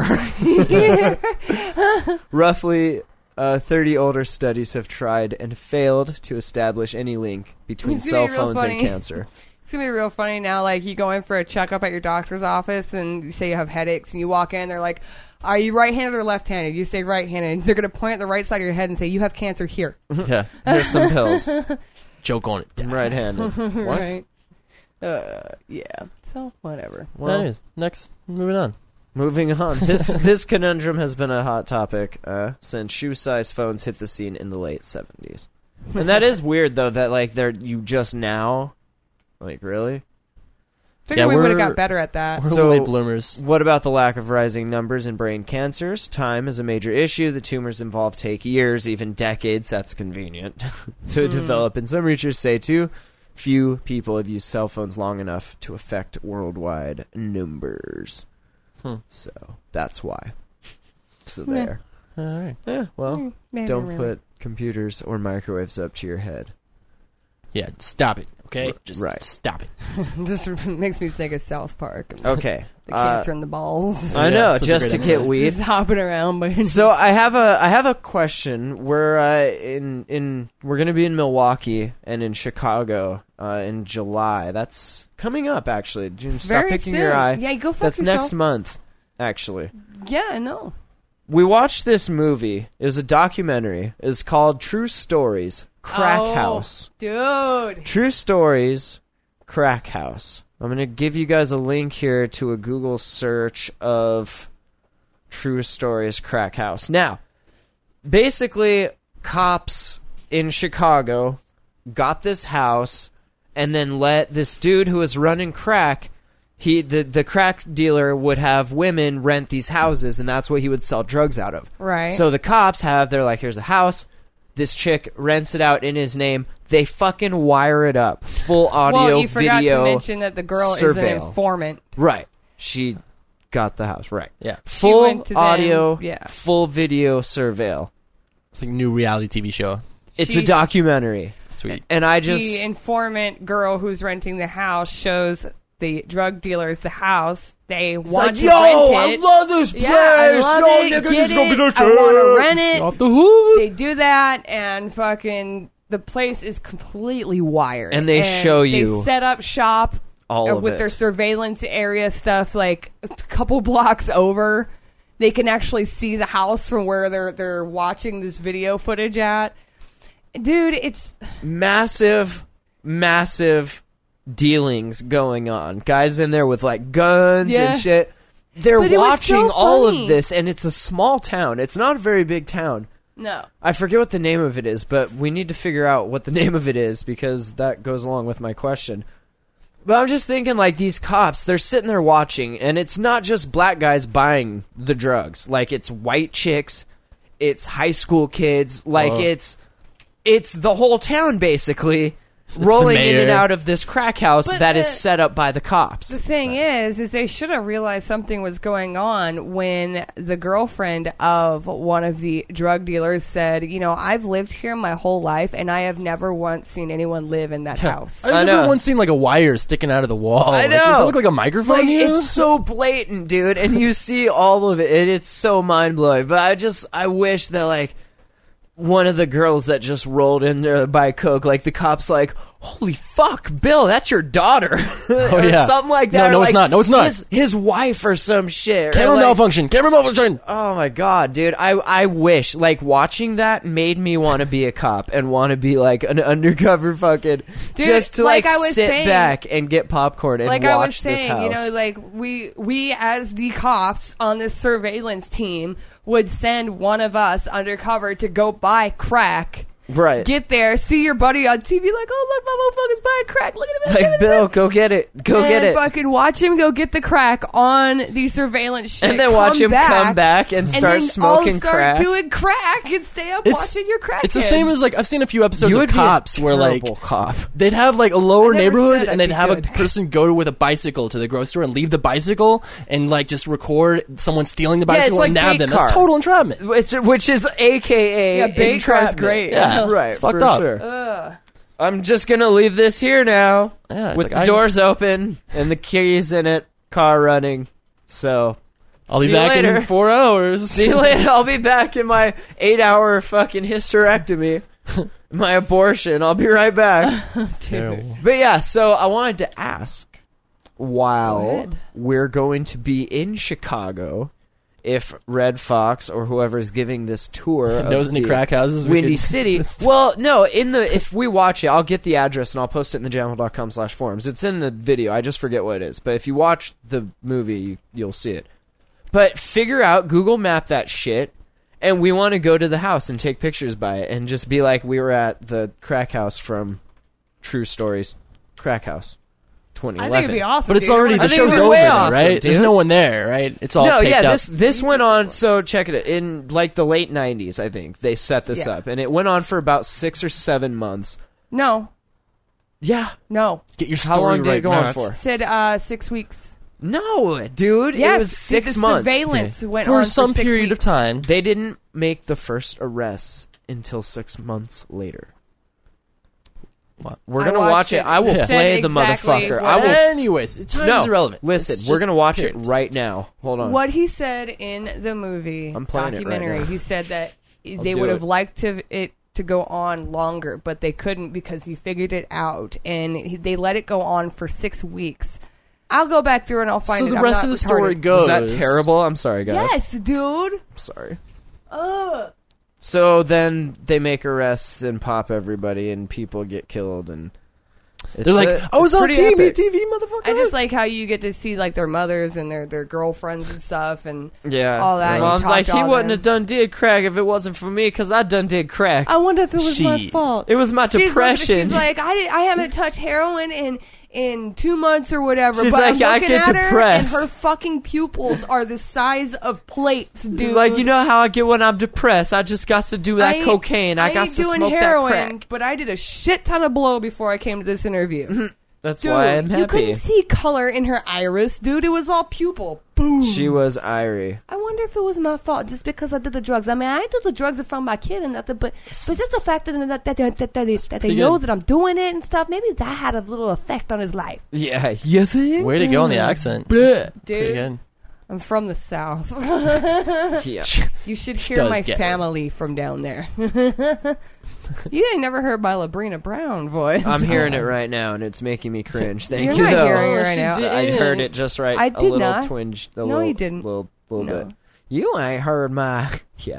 Roughly 30 older studies have tried and failed to establish any link between It's cell gonna be real phones and funny. cancer. It's going to be real funny now. Like, you go in for a checkup at your doctor's office and you say you have headaches, and you walk in, they're like, are you right-handed or left-handed? You say right-handed. They're going to point at the right side of your head and say, you have cancer here. Yeah. Here's some pills. Joke on it. Right-handed. What? Right? Yeah. So, whatever. Well, That is. Next. Moving on. moving on. This conundrum has been a hot topic since shoe-size phones hit the scene in the late 70s. And that is weird, though, that, like, you just now... Like, really? Figured Yeah, we would have we're- got better at that. We're So- late bloomers. What about the lack of rising numbers in brain cancers? Time is a major issue. The tumors involved take years, even decades. That's convenient to develop. And some researchers say, too, few people have used cell phones long enough to affect worldwide numbers. So that's why. So there. All right. Yeah, well, Maybe don't really. put computers or microwaves up to your head. Yeah, stop it. Okay, just Right. stop it. Just makes me think of South Park. Okay. The cancer in the balls. I know, such a just great to get episode. weed. Just hopping around. But So I have a question. We're we're gonna be in Milwaukee and in Chicago in July. That's coming up, actually. Stop very picking soon. your eye. Yeah, go fuck That's yourself. next month, actually. Yeah, I know. We watched this movie. It was a documentary. It's called True Stories, Crack House. Dude. True Stories, Crack House. I'm going to give you guys a link here to a Google search of True Stories, Crack House. Now, basically, cops in Chicago got this house and then let this dude who was running crack, the crack dealer would have women rent these houses, and that's what he would sell drugs out of. Right. So the cops they're like, here's a house. This chick rents it out in his name. They fucking wire it up. Full audio, well, you forgot video. to mention that the girl is an surveil. informant. Right. She got the house. Right. Yeah, Full went to them, audio, yeah. full video surveil. it's like a new reality TV show. It's She- a documentary. Sweet. And I just... The informant girl who's renting the house shows the drug dealers the house. They want to rent it. love this place. Yeah, I love it. Get it. I want to rent it. Off the hood. They do that, and fucking the place is completely wired. And they show you They set up shop all of with it. their surveillance area stuff, like a couple blocks over. They can actually see the house from where they're watching this video footage at. Dude, it's massive dealings going on. Guys in there with like guns Yeah. and shit. They're But it was watching so all funny. of this, and it's a small town. It's not a very big town. no. I forget what the name of it is, but we need to figure out what the name of it is because that goes along with my question. But I'm just thinking, like, these cops, they're sitting there watching, and it's not just black guys buying the drugs. Like, it's white chicks, it's high school kids, like, Whoa. it's the whole town, basically, rolling in and mayor. out of this crack house But that is the- set up by the cops. The thing is they should have realized something was going on when the girlfriend of one of the drug dealers said, you know, I've lived here my whole life and I have never once seen anyone live in that house. I've I never know. once seen like a wire sticking out of the wall. I Like, does know. it look like a microphone? Like, to you? it's so blatant, dude, and you see all of it, and it's so mind-blowing. But I wish that, like, one of the girls that just rolled in there to buy coke, like, the cop's like, holy fuck, Bill, that's your daughter. Oh, or yeah. something like No, that. no, or it's like, not. No, it's not. His wife or some shit. Or Camera like- malfunction. Camera malfunction. Oh my god, dude! I wish, like, watching that made me want to be a cop and want to be like an undercover fucking Dude, just to like like I was sit saying- back and get popcorn and Like watch I was this saying, house. you know, like we as the cops on this surveillance team would send one of us undercover to go buy crack. right? Get there, see your buddy on TV, like, oh look, my motherfucker's buying crack. Look at him. like, Bill, go get it, go and get it, fucking watch him go get the crack on the surveillance shit, and then watch him come back and and start then smoking all start crack. doing crack and stay up It's- watching your crack. It's the same as like I've seen a few episodes You of would be a Cops where like terrible cop. they'd have like a lower I never neighborhood said and I'd they'd be have good. a person go with a bicycle to the grocery store and leave the bicycle and like just record someone stealing the Yeah, it's bicycle like and nab bait them. car. That's total entrapment. Which is AKA Yeah, bait car's entrapment. great. Yeah. right. It's fucked for up. Sure. I'm just gonna leave this here now. Yeah, it's with like, the doors open and the keys in it, car running. So I'll be see you back later. in 4 hours. See you later. I'll be back in my 8-hour fucking hysterectomy, my abortion. I'll be right back. Terrible. But yeah, so I wanted to ask, Go while ahead. we're going to be in Chicago, if Red Fox or whoever's giving this tour Knows of any the crack houses? we Windy could- City. Well, no, if we watch it, I'll get the address and I'll post it in the jamhole.com/forums. It's in the video. I just forget what it is. But if you watch the movie, you'll see it. But figure out, Google Map that shit, and we want to go to the house and take pictures by it and just be like, we were at the crack house from True Stories Crack House 2011. I think it'd be awesome. But it's dude. already I the think show's it'd be over, way though, awesome, right? There's dude. no one there, right? It's all No, taped yeah, up. this went on. So check it in like the late 90s, I think they set this Yeah. up, and it went on for about 6 or 7 months. No, Yeah, no. Get your how story long did right, it go on Matt. for? Said 6 weeks. No, dude, Yes, it was 6 the months. Surveillance went For on some for 6 period of weeks. time. They didn't make the first arrests until 6 months later. Wow. We're I gonna watched watch it. it. I will Said play the exactly motherfucker. what I will. Anyways, time is irrelevant. Listen, It's we're just gonna watch period. it right now. Hold on. What he said in the movie I'm playing it right documentary, now. he said that they do would have it. liked it to go on longer, but they couldn't because he figured it out, and they let it go on for 6 weeks. I'll go back through and I'll find So it. the I'm rest not of the story retarded. goes. Was that terrible? I'm sorry, guys. Yes, dude. I'm sorry. So then they make arrests and pop everybody, and people get killed, and it's They're like, I was it's on pretty epic. TV, motherfucker. I just like how you get to see like their mothers and their girlfriends and stuff, and Yeah, all that. Mom's You like, talked he all wouldn't them. have done did crack if it wasn't for me, because I done did crack. I wonder if it was my She- fault. It was my depression. She's like, I haven't touched heroin in 2 months or whatever. She's but like, I'm I looking get at depressed. her, and her fucking pupils are the size of plates, dude. Like, you know how I get when I'm depressed? I just got to do that cocaine. I got ain't to doing smoke heroin, that crack. but I did a shit ton of blow before I came to this interview. That's Dude, why I'm you happy. couldn't see color in her iris, dude. It was all pupil. Boom. She was Irie. I wonder if it was my fault just because I did the drugs. I mean, I did the drugs in front of my kid and nothing, but just the fact that they know that I'm doing it and stuff, maybe that had a little effect on his life. Yeah, you think? Way to go on the accent. Bleh. Pretty Dude, good. I'm from the South. Yeah. You should hear does my get it. family from down there. You ain't never heard my Labrina Brown voice. I'm hearing it right now, and it's making me cringe. Thank You're you, not though. hearing it right now. I heard it just right. I a did little not. twinge. No, you didn't. Little No. bit. You ain't heard my. Yeah.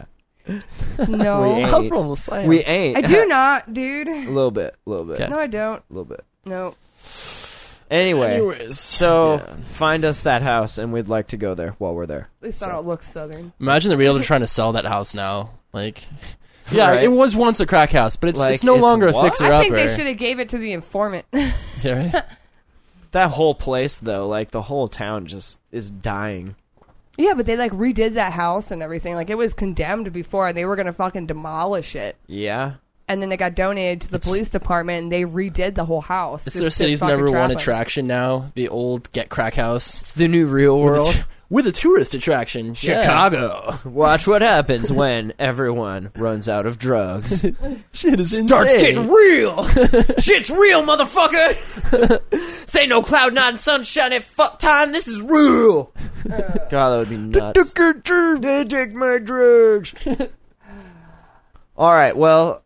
No. We ain't. I'm from the South. We ain't. I do not, dude. A little bit. A little bit. Okay. No, I don't. A little bit. No. Anyway. Anyways, So, yeah. find us that house, and we'd like to go there while we're there. At least I don't look Southern. Imagine the realtor trying to sell that house now. Like, yeah, Right. it was once a crack house, but it's Like, it's no it's longer what? a fixer I think upper. they should have gave it to the informant. Yeah, right? That whole place, though, like, the whole town just is dying. Yeah, but they like redid that house and everything. Like it was condemned before, and they were gonna fucking demolish it. Yeah. And then it got donated to the police department, and they redid the whole house. It's just their to city's fucking number trap one them. attraction now. The old Get Crack House. It's the new real world. With a tourist attraction. Chicago. Watch what happens when everyone runs out of drugs. Yeah. Shit is Starts insane. getting real. Shit's real, motherfucker. This ain't no cloud nine sunshiny fuck time. This is real. God, that would be nuts. They take my drugs. All right. Well,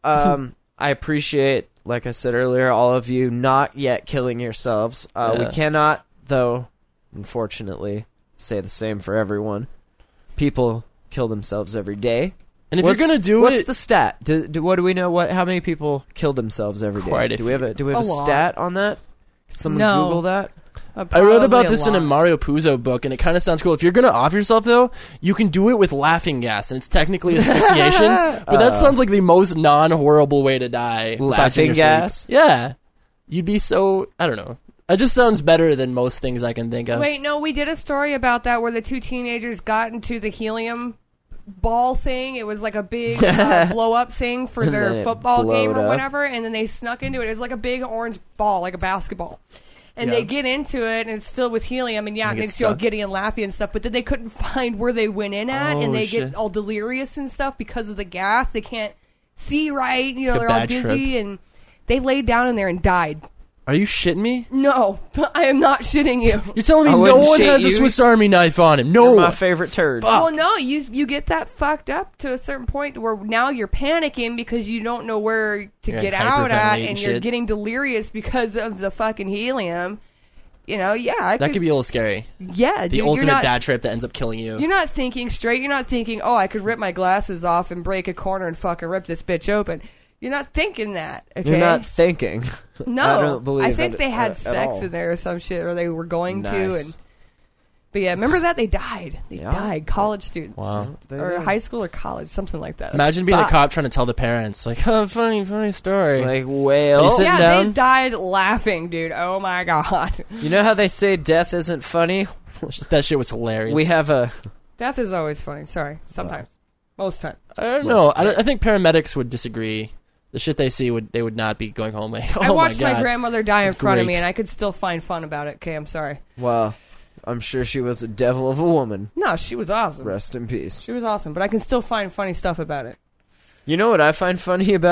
I appreciate, like I said earlier, all of you not yet killing yourselves. We cannot, though, unfortunately, say the same for everyone. People kill themselves every day. And if you're gonna do what's it, the stat? What do we know? How many people kill themselves every day? Quite a Do we have a A lot. stat on that? Can someone No. Google that? I read about Probably this in a lot. Mario Puzo book, and it kind of sounds cool. If you're gonna off yourself, though, you can do it with laughing gas, and it's technically asphyxiation. But that sounds like the most non-horrible way to die. aside from Laughing your sleep. gas? Yeah, you'd be so. I don't know. It just sounds better than most things I can think of. Wait, no, we did a story about that where the two teenagers got into the helium ball thing. It was like a big blow up thing for And then their it football game blowed or up. whatever, and then they snuck into it. It was like a big orange ball, like a basketball. And they get into it, and it's filled with helium, and yeah, it They get makes you all stuck? giddy and laughy and stuff, but then they couldn't find where they went in at, Oh, and they shit. get all delirious and stuff because of the gas. They can't see right, you know, like a they're all bad dizzy, trip. and they laid down in there and died. Are you shitting me? No, I am not shitting you. You're telling me I no wouldn't one shit has a you. Swiss Army knife on him? No You're my one. favorite turd. Well, no, you get that fucked up to a certain point where now you're panicking because you don't know where to Yeah, get out at, hyperventilate and and you're shit. getting delirious because of the fucking helium. You know, yeah, That could be a little scary. Yeah, The dude, ultimate you're not, bad trip that ends up killing you. You're not thinking straight. You're not thinking, oh, I could rip my glasses off and break a corner and fucking rip this bitch open. You're not thinking that. Okay? You're not thinking. No, I don't believe I think it they had at sex all. in there or some shit, or they were going to. Nice. And but yeah, remember that they died. They Yeah. died. College students, Wow. They or did. high school or college, something like that. Imagine being a Fuck. cop trying to tell the parents, like, oh, funny story. Like, Are you well, sitting Yeah, down? they died laughing, dude. Oh my god, you know how they say death isn't funny? That shit was hilarious. We have a... death is always funny. Sorry, sometimes, most time. I don't know. I think paramedics would disagree. The shit they see they would not be going home like, oh I watched my God. grandmother die in That's front of me, great. and I could still find fun about it. Okay, I'm sorry. Well, I'm sure she was a devil of a woman. No, she was awesome. Rest in peace. She was awesome, but I can still find funny stuff about it. You know what I find funny about it?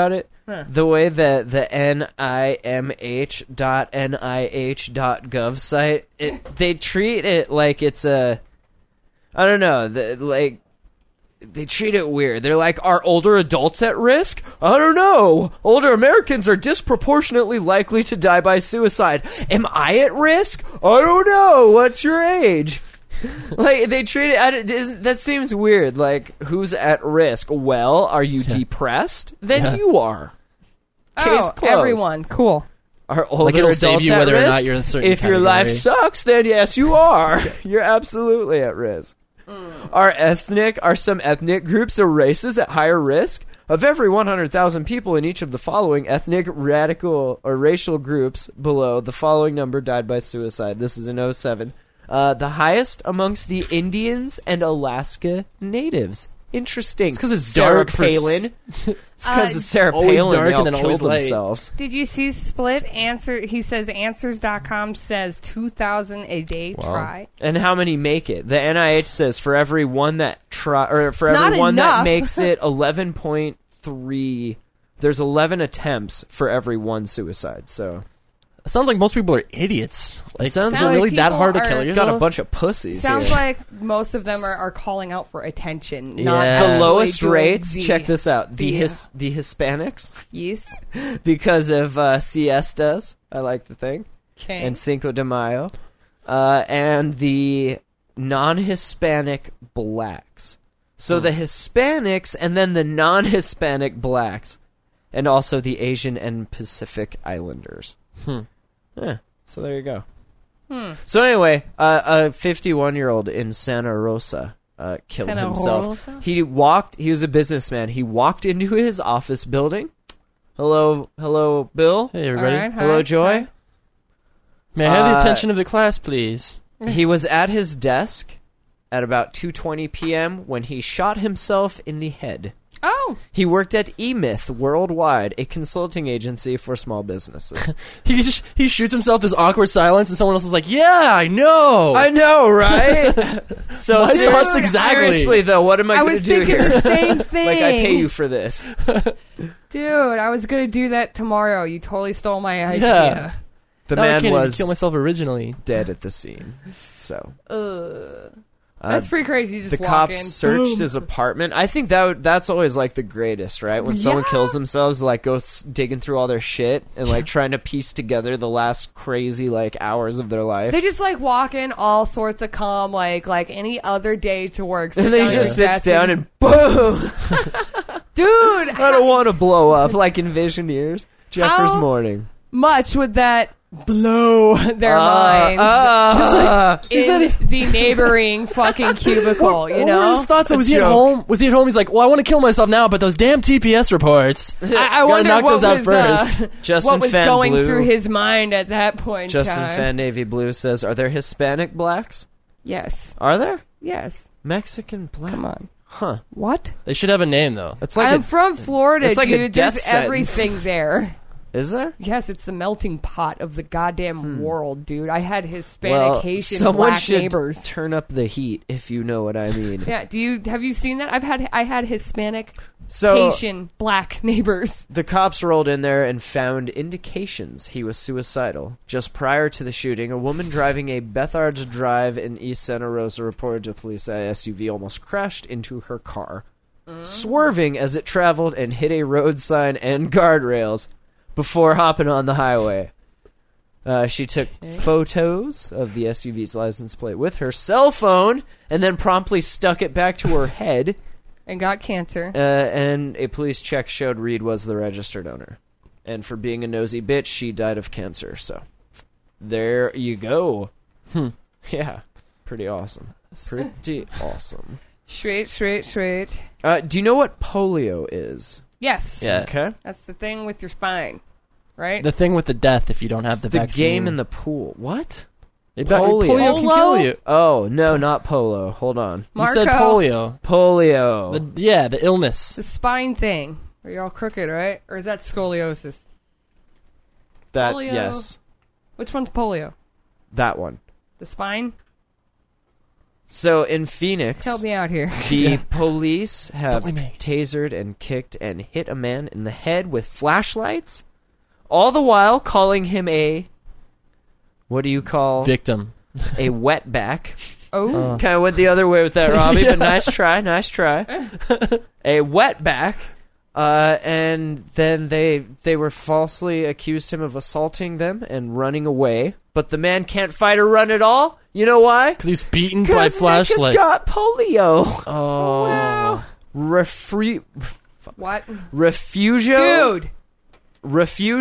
The way that the NIMH.nih.gov site, they treat it like it's a, I don't know, they treat it weird. They're like, are older adults at risk? I don't know. Older Americans are disproportionately likely to die by suicide. Am I at risk? I don't know. What's your age? Like, they treat it, that seems weird. Like, who's at risk? Well, are you depressed? Then you are. Case closed. Everyone. Cool. Are older Like, it'll adults save you at whether or risk? not you're in a certain If your life category. sucks, then yes, you are. You're absolutely at risk. Are some ethnic groups or races at higher risk? Of every 100,000 people in each of the following ethnic, radical, or racial groups below, the following number died by suicide. This is in 2007. The highest amongst the Indians and Alaska natives. Interesting. It's 'cause it's Sarah dark for Palin. It's because of Sarah always Palin. dark They all and then always killed light. themselves. Did you see Split answer? He says answers.com says 2,000 a day try. And how many make it? The NIH says for every one that for Not every one that enough. makes it, 11.3. There's 11 attempts for every one suicide. So It sounds like most people are idiots. Like, Sounds is it like really that people hard to are- kill got yourself? a bunch of pussies. Sounds here. like most of them are calling out for attention. Not Yeah. The actually lowest doing rates. the- Check this out. The the- the Hispanics Yes. because of siestas. I like to think. Okay. And Cinco de Mayo, and the non-Hispanic blacks. So the Hispanics and then the non-Hispanic blacks, and also the Asian and Pacific Islanders. Yeah, so there you go. So anyway, a 51-year-old in Santa Rosa killed Santa himself. Rosa? He was a businessman. He walked into his office building. Hello, Bill. Hey, everybody. All right, hi, Hello, Joy. hi. May I have the attention of the class, please? He was at his desk at about 2:20 p.m. when he shot himself in the head. Oh, He worked at eMyth Worldwide, a consulting agency for small businesses. He shoots himself. There's awkward silence, and someone else is like, "Yeah, I know." I know, right? So Why did Horst seriously, exactly? seriously, though, what am I I going to was do thinking here? the same thing. Like, I pay you for this. Dude, I was going to do that tomorrow. You totally stole my idea. Yeah. The Now I man can't even was kill myself originally. dead at the scene. So That's pretty crazy. You just the walk cops in. searched his apartment. I think that's always like the greatest, right? When someone Yeah. kills themselves, like go digging through all their shit and like trying to piece together the last crazy like hours of their life. They just like walk in all sorts of calm, like any other day to work. And then he just sits down and boom! dude, I don't want to blow up like Envisioneers. Jeffers How- Morning. much would that blow their minds in the neighboring fucking cubicle? You What know, were his thoughts? A Was he at joke. home? Was he at home? He's like, "Well, I want to kill myself now, but those damn TPS reports." I Gotta wonder knock what those out was first. Justin what was Fan going Blue. through his mind at that point. in Justin time. Fan Navy Blue says, "Are there Hispanic blacks? Yes, Are there yes. Mexican black? Come on. Huh? What? They should have a name though. It's like I'm from Florida, it's like a dude. death There's sentence. everything there. Is there? Yes, it's the melting pot of the goddamn world, dude. I had Hispanic, Well, Haitian, someone black should neighbors. turn up the heat, if you know what I mean. Yeah, have you seen that? I had Hispanic, So Haitian, black neighbors. the cops rolled in there and found indications he was suicidal. Just prior to the shooting, a woman driving a Bethards Drive in East Santa Rosa reported to police that a SUV almost crashed into her car, swerving as it traveled and hit a road sign and guardrails before hopping on the highway. She took photos of the SUV's license plate with her cell phone and then promptly stuck it back to her head. And got cancer. And a police check showed Reed was the registered owner. And for being a nosy bitch, she died of cancer. So there you go. Yeah, pretty awesome. Pretty awesome. Straight. Do you know what polio is? Yes. Yeah. Okay. That's the thing with your spine, right? The thing with the death if you don't have It's the the vaccine. game in the pool. What? Polio can Polo? kill you. Oh, no, not polo. Hold on. You said Marco. polio. Polio. The illness. the spine thing. Are you all crooked, right? Or is that scoliosis? That, polio. yes. Which one's polio? That one. The spine? So in Phoenix, Help me out here. the police have Don't leave me. tasered and kicked and hit a man in the head with flashlights, all the while calling him a, what do you call Victim. a wetback? Oh. Kind of went the other way with that, Robbie, Yeah. but nice try. A wetback. And then they were falsely accused him of assaulting them and running away. But the man can't fight or run at all. You know why? Because he's beaten by Because Nick has flashlights. got polio. Oh. Wow. Refugio. What? Refugio. Dude.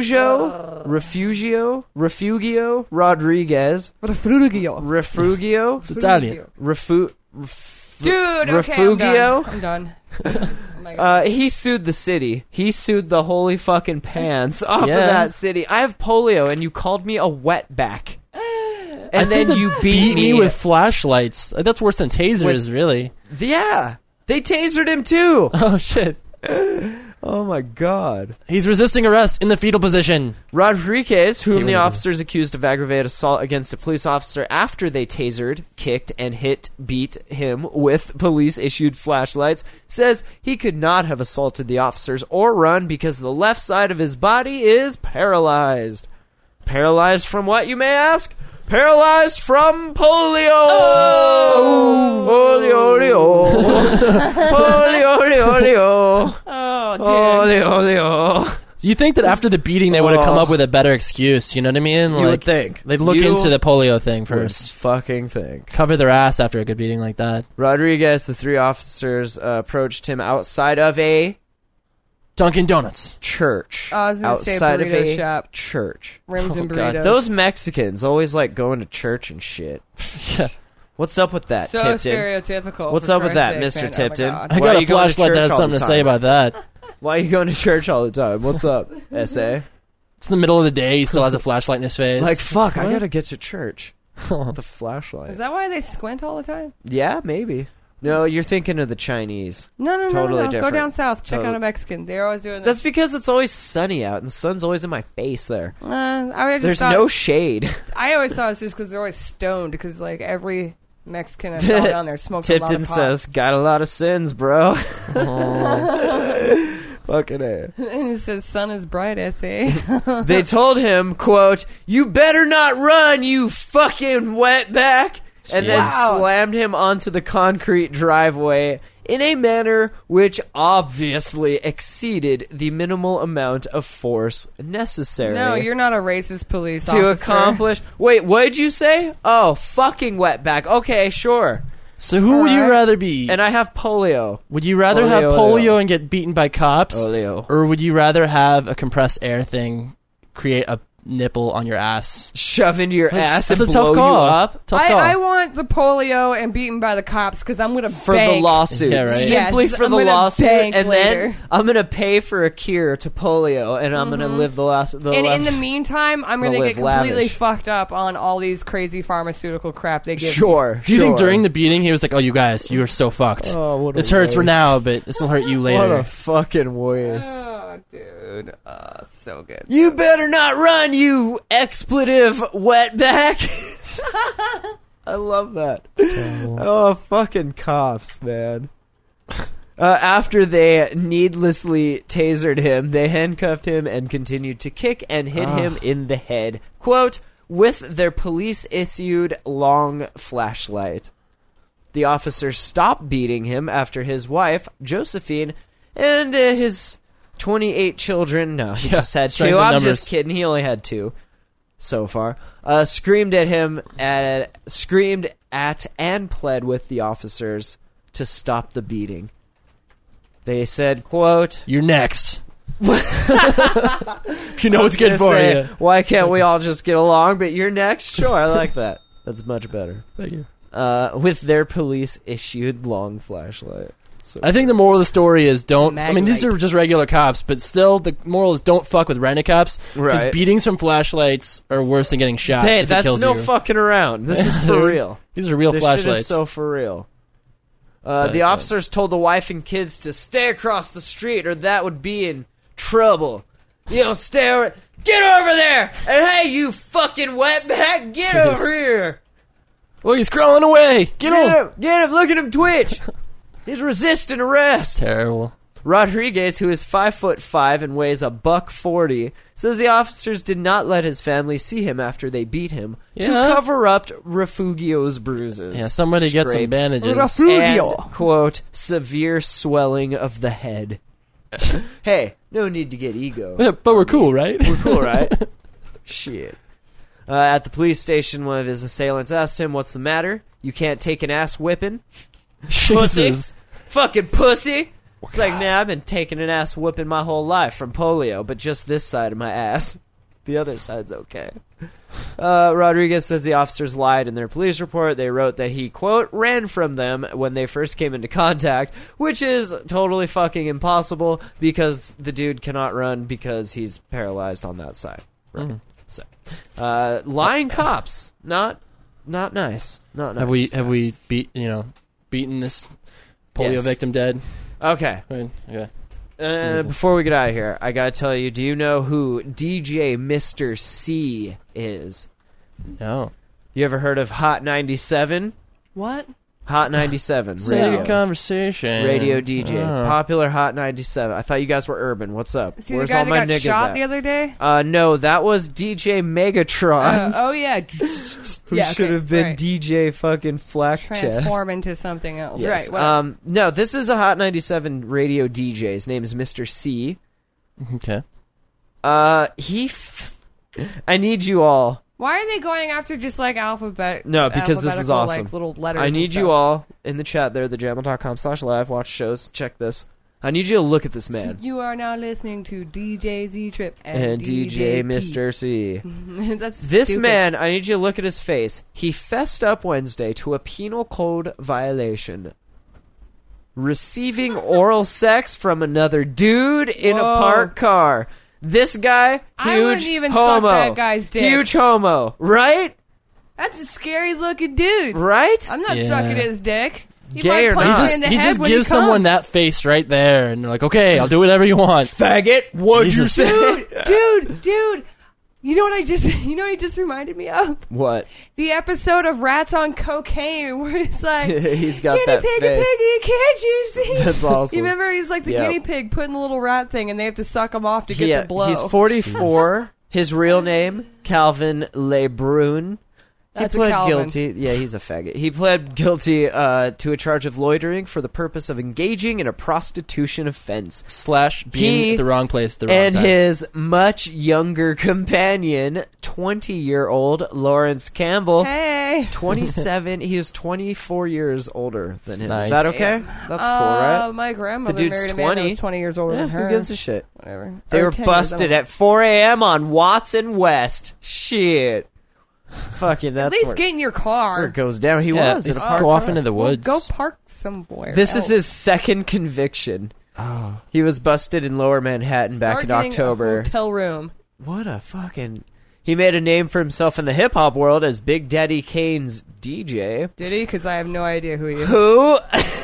Refugio Rodriguez. Refugio. It's Italian. Dude, okay, Refugio. I'm done. Oh my God. He sued the city. He sued the holy fucking pants off Yeah. of that city. I have polio, and you called me a wetback. I And think then that you beat me with flashlights. That's worse than tasers, really. Yeah, they tasered him too. Oh, shit. Oh my god. He's resisting arrest in the fetal position. Rodriguez, He whom the would've- officers accused of aggravated assault against a police officer after they tasered, kicked, and beat him with police-issued flashlights, says he could not have assaulted the officers or run because the left side of his body is paralyzed. Paralyzed from what, you may ask? Paralyzed from polio! Polio! Polio! Oh, dude. Polio! So you think that after the beating they would have come up with a better excuse, you know what I mean? You would think. They'd look You into the polio thing would first. fucking think. Cover their ass after a good beating like that. Rodriguez, the three officers approached him outside of a Dunkin' Donuts. church. I was gonna say outside of burrito a shop. church. Rims and Oh, God. burritos. Those Mexicans always like going to church and shit. Yeah. What's up with that, so Tipton? stereotypical. What's for up with that, Christ's Mr. sake, man. Tipton? Oh my God. I Why got are a you going to flashlight that church has all something the to say time? about that. Why are you going to church all the time? What's up, SA? It's in the middle of the day. He still has a flashlight in his face. Like, fuck, I What? gotta get to church. The flashlight. Is that why they squint all the time? Yeah, maybe. No, you're thinking of the Chinese. No. Totally Go different. down south. Check Totally- out a Mexican. They're always doing that. That's because it's always sunny out, and the sun's always in my face there. I just There's thought, no shade. I always thought it's just because they're always stoned. Because like every Mexican I saw down there smoked a lot Tipton of pot. says, got a lot of sins, bro. Oh. Fucking A. And he says, "Sun is bright, SA." They told him, quote, "You better not run, you fucking wetback," and then Wow. slammed him onto the concrete driveway in a manner which obviously exceeded the minimal amount of force necessary. No, you're not a racist police to officer. accomplish. Wait, what did you say? Oh, fucking wetback. Okay, sure. So who would you Alright. rather be? And I have polio. Would you rather have Polio. polio and get beaten by cops? Polio. Or would you rather have a compressed air thing create a nipple on your ass? Shove into your ass That's and a tough blow call. you up Tough call. I want the polio and beaten by the cops because I'm gonna for bank. the lawsuit. Yeah, right. Simply Yes, for I'm the gonna lawsuit, bank and later. then I'm gonna pay for a cure to polio, and I'm gonna live the last. And in the meantime, I'm Gonna gonna live get completely lavish. fucked up on all these crazy pharmaceutical crap they give me. sure. Do you think sure. during the beating he was like, "Oh, you guys, you are so fucked. Oh, what a This hurts for waste. now, but this will hurt you What later." a fucking waste! Oh, dude. So good. You better not run, you expletive wetback. I love that. Oh, fucking cops, man. After they needlessly tasered him, they handcuffed him and continued to kick and hit him in the head. Quote, with their police-issued long flashlight. The officers stopped beating him after his wife, Josephine, and his 28 children. No, he just had strength two. in I'm numbers. just kidding. He only had two so far. Screamed at and pled with the officers to stop the beating. They said, quote, You're next. You know what's good for say, you. why can't we all just get along? But you're next? Sure, I like that. That's much better. Thank you. With their police-issued long flashlight. So I think the moral of the story is don't. I mean, these Maglite. are just regular cops, but still, the moral is don't fuck with rent cops. Because Right. beatings from flashlights are worse than getting shot. Hey, if it that's kills no you. fucking around. This is for real. These are real This shit flashlights. is so for real. Right, The officers told the wife and kids to stay across the street or that would be in trouble. You know, stay over... Get over there! And hey, you fucking wetback, get over here! Well, he's crawling away. Get him. Get him! Look at him twitch! He's resisting arrest. Terrible. Rodriguez, who is 5'5" and weighs $140, says the officers did not let his family see him after they beat him to cover up Refugio's bruises. Yeah, somebody get some scrapes, bandages. and, quote, severe swelling of the head. Hey, no need to get ego. Yeah, but we're cool, right? We're cool, right? Shit. At the police station, one of his assailants asked him, "What's the matter? You can't take an ass whipping? Pussy? Jesus. Fucking pussy?" It's like, nah, I've been taking an ass whooping my whole life from polio, but just this side of my ass. The other side's okay. Rodriguez says the officers lied in their police report. They wrote that he, quote, ran from them when they first came into contact, which is totally fucking impossible because the dude cannot run because he's paralyzed on that side. Right. So, lying cops, not nice. Not nice. Have we beaten this polio Yes. victim dead? Okay. Okay. Before we get out of here, I gotta tell you, do you know who DJ Mr. C is? No. You ever heard of Hot 97? What? Hot 97 Say radio. a conversation. Radio DJ. Oh. Popular Hot 97. I thought you guys were urban. What's up? See Where's the guy all my that got niggas shot at? the other day? No, that was DJ Megatron. Oh yeah. who should have been DJ fucking Flack Chest. Transform into something else. Yes. Right. Well, No, this is a Hot 97 radio DJ. His name is Mr. C. Okay. I need you all. why are they going after just like alphabet? No, because this is alphabetical, awesome. Like, little letters. I and need stuff? you all in the chat there, thejamel.com/live. Watch shows. Check this. I need you to look at this man. You are now listening to DJ Z Trip And DJ Mr. C. That's This stupid. man, I need you to look at his face. He fessed up Wednesday to a penal code violation. Receiving oral sex from another dude in a Whoa. parked car. This guy, huge I wouldn't even suck homo. that guy's dick. Huge homo. Right? That's a scary looking dude. Right? I'm not Yeah. sucking his dick. He Gay might or punch not. me in the He head just when gives comes. someone that face right there, and they're like, okay, I'll do whatever you want. Faggot. What'd you Jesus. say? Dude. You know what he just reminded me of? What? The episode of Rats on Cocaine where it's like, He's got guinea that piggy face. piggy, can't you see? That's awesome. You remember he's like the Yep. guinea pig putting the little rat thing and they have to suck him off to get the blow. He's 44. His real name, Calvin Lebrun. That's he a pled Calvin. guilty. Yeah, he's a faggot. He pled guilty to a charge of loitering for the purpose of engaging in a prostitution offense. / being He at the wrong place at the wrong And time. his much younger companion, 20-year-old Lawrence Campbell, Hey. 27. He is 24 years older than him. Nice. Is that okay? That's cool, right? My grandmother The dude's married a man that 20. was 20 years older Yeah, than her. who gives a shit? Whatever. They Or were 10 years, busted I at 4 a.m. on Watson West. Shit. Fucking that's At least where, get in your where car. it goes down. He Yeah, was in a just park. go off into the Well, woods. go park somewhere. This is else. his second conviction. Oh. He was busted in Lower Manhattan back Start in getting October. A hotel room. What a fucking... He made a name for himself in the hip-hop world as Big Daddy Kane's DJ. Did he? Because I have no idea who he is. Who?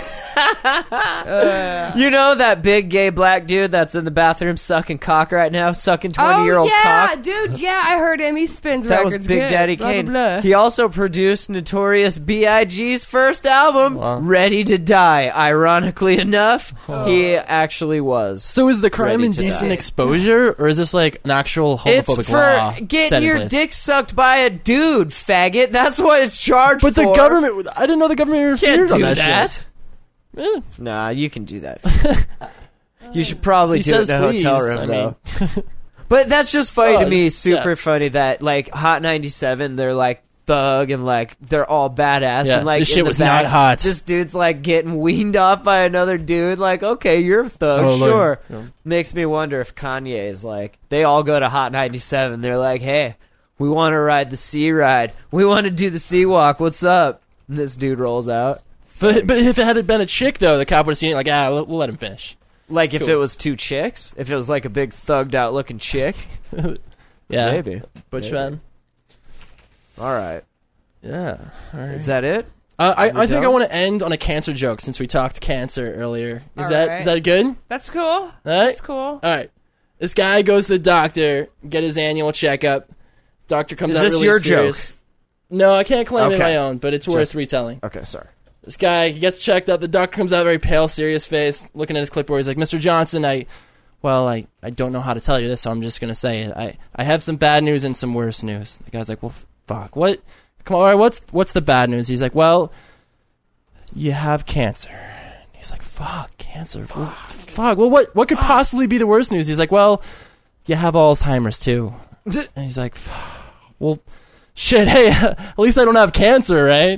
You know that big gay black dude that's in the bathroom sucking cock right now? Sucking 20-year-old yeah, cock? dude. Yeah, I heard him. He spins That records. was Big good. Daddy Blah, Kane. blah, blah. He also produced Notorious B.I.G.'s first album, Wow. Ready to Die. Ironically enough, Oh. he actually was. So is the crime Ready to indecent die. exposure, or is this like an actual homophobic It's law? for set getting in your place? dick sucked by a dude, faggot. That's what it's charged But for. the government, I didn't know the government can't interfered on do that. that. Shit. Eh, Nah, you can do that. You should probably He do it says in a please, hotel room, I though. mean. But that's just funny to me. just- Super yeah. funny that like Hot 97, they're like thug and like they're all badass Yeah, and like this in shit the was back, not hot. This dude's like getting weaned off by another dude. Like, okay, you're a thug, Oh, look. sure. Yeah. Makes me wonder if Kanye is like they all go to Hot 97. They're like, hey, we want to ride the sea ride. We want to do the sea walk. What's up? And this dude rolls out. But if it had been a chick, though, the cop would have seen it like, we'll let him finish. Like That's if cool. it was two chicks, if it was like a big thugged out looking chick, Yeah. maybe. Butch Maybe. fan. All right, Yeah. All right. is that it? I think done? I want to end on a cancer joke since we talked cancer earlier. Is All that right. is that good? All That's cool. right. That's cool. All right. This guy goes to the doctor, get his annual checkup. Doctor comes Is out this really your serious. No, I can't claim it Okay. my own, but it's worth Just- retelling. Okay, sorry. This guy, he gets checked out. The doctor comes out very pale, serious face, looking at his clipboard. He's like, Mr. Johnson, I don't know how to tell you this, so I'm just going to say it. I have some bad news and some worse news. The guy's like, well, fuck. What? Come on, all right, what's the bad news? He's like, well, you have cancer. He's like, fuck, cancer. Fuck. Well, what could possibly be the worst news? He's like, well, you have Alzheimer's too. And he's like, well, shit, hey, at least I don't have cancer, right?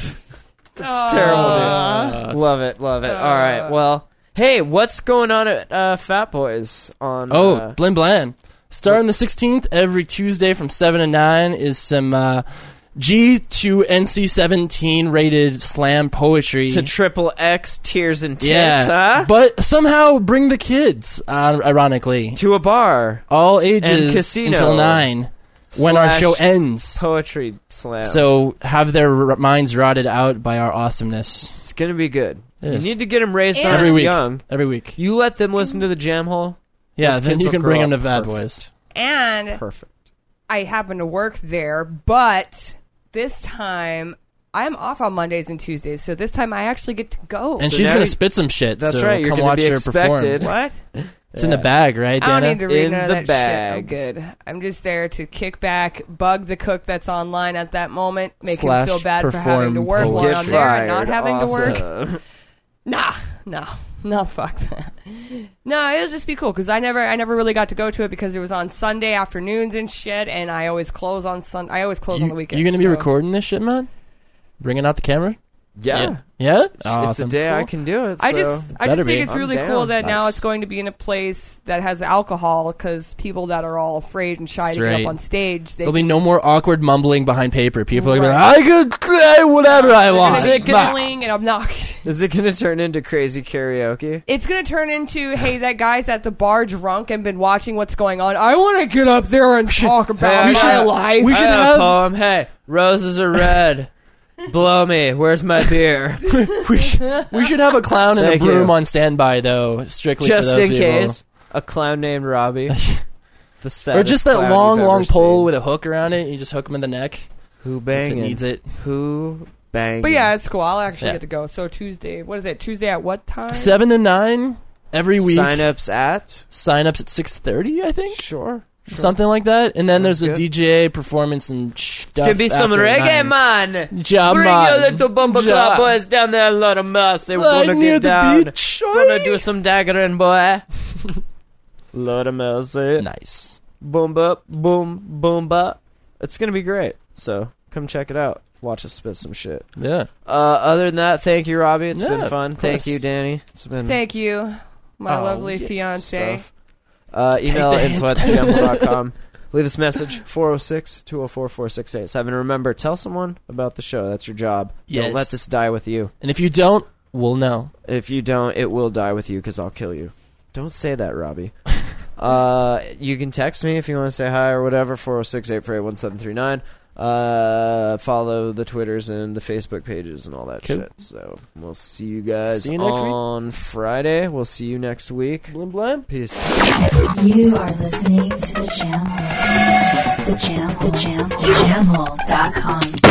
Terrible, dude. Love it. All right, well, hey, what's going on at Fat Boys on... Blim Blam. Starting the 16th, every Tuesday from 7 to 9 is some G to NC-17 rated slam poetry. to Triple X, Tears and Tits, yeah, huh? but somehow bring the kids, ironically. To a bar. All ages And casino. until 9 when our Slash show ends. Poetry slam. So have their minds rotted out by our awesomeness. It's going to be good. It You is. need to get them raised And- on Every us week. young. Every week. You let them listen to the Jam Hole. Yeah, Those then kids you will can grow bring up them to Bad perfect. Boys. And Perfect. I happen to work there, but this time I'm off on Mondays and Tuesdays, so this time I actually get to go. And So she's now going you- to spit some shit, That's so right, you're come gonna watch be her expected. perform. What? It's in the bag, right, I don't Dana? need to read In none of the that bag. shit. I'm good. I'm just there to kick back, bug the cook that's online at that moment, make him Slash feel bad for perform having to work poetry. while Get I'm there and not fired. having to work. Awesome. No, fuck that. No, it'll just be cool because I never really got to go to it because it was on Sunday afternoons and shit, and I always close on I always close on the weekend. You going to be so- recording this shit, man? Bringing out the camera? Yeah. Yeah? It's Awesome. a day I Cool. can do it. I so. just Better think be. it's I'm really down. cool that now Nice. it's going to be in a place that has alcohol because people that are all afraid and shy to get Straight. up on stage, There'll be no more awkward mumbling behind paper. People are going to be Right. like, I could say whatever I want. Is it gonna- and obnoxious. Is it going to turn into crazy karaoke? It's going to turn into, hey, that guy's at the bar drunk and been watching what's going on. I want to get up there and talk about my life. we should I have- a poem. Hey, roses are red. Blow me. Where's my beer? we should have a clown and a Thank broom you. on standby, though, strictly Just for those in people. case. A clown named Robbie. The Or just that saddest clown long, you've long ever pole seen. with a hook around it. You just hook him in the neck Who if it banging? needs it. Who banging? But yeah, it's cool. I'll actually Yeah. get to go. So Tuesday, what is it? Tuesday at what time? 7 to 9 every week. Sign-ups at? Sign-ups at 6:30, I think. Sure. Something like that. And then Sounds there's a good. DJ performance and stuff. Could be some after reggae 9. man. Jam Bring on. your little bumper Jam. club boys down there, lot of mass. They were Right gonna near get the down. beach. Gonna do some daggering, boy. Lot of mercy. Nice. Boom bop, boom, boom bop. It's gonna be great. So come check it out. Watch us spit some shit. Yeah. Other than that, thank you, Robbie. It's Yeah, been of fun. Thank course. you, Danny. It's been Thank you, my Oh, lovely yeah, fiance. stuff. Email the info@jamhole.com. Leave us a message, 406-204-4687. Remember, tell someone about the show. That's your job. Yes. Don't let this die with you. And if you don't, we'll know. If you don't, it will die with you because I'll kill you. Don't say that, Robbie. You can text me if you want to say hi or whatever, 406-848-1739. Follow the Twitters and the Facebook pages and all that Cool. shit. So we'll see you guys See you next week. on Friday. We'll see you next week. Blim blim. Peace. You are listening to the Jam Hole. The Jam Hole. Jamhole.com.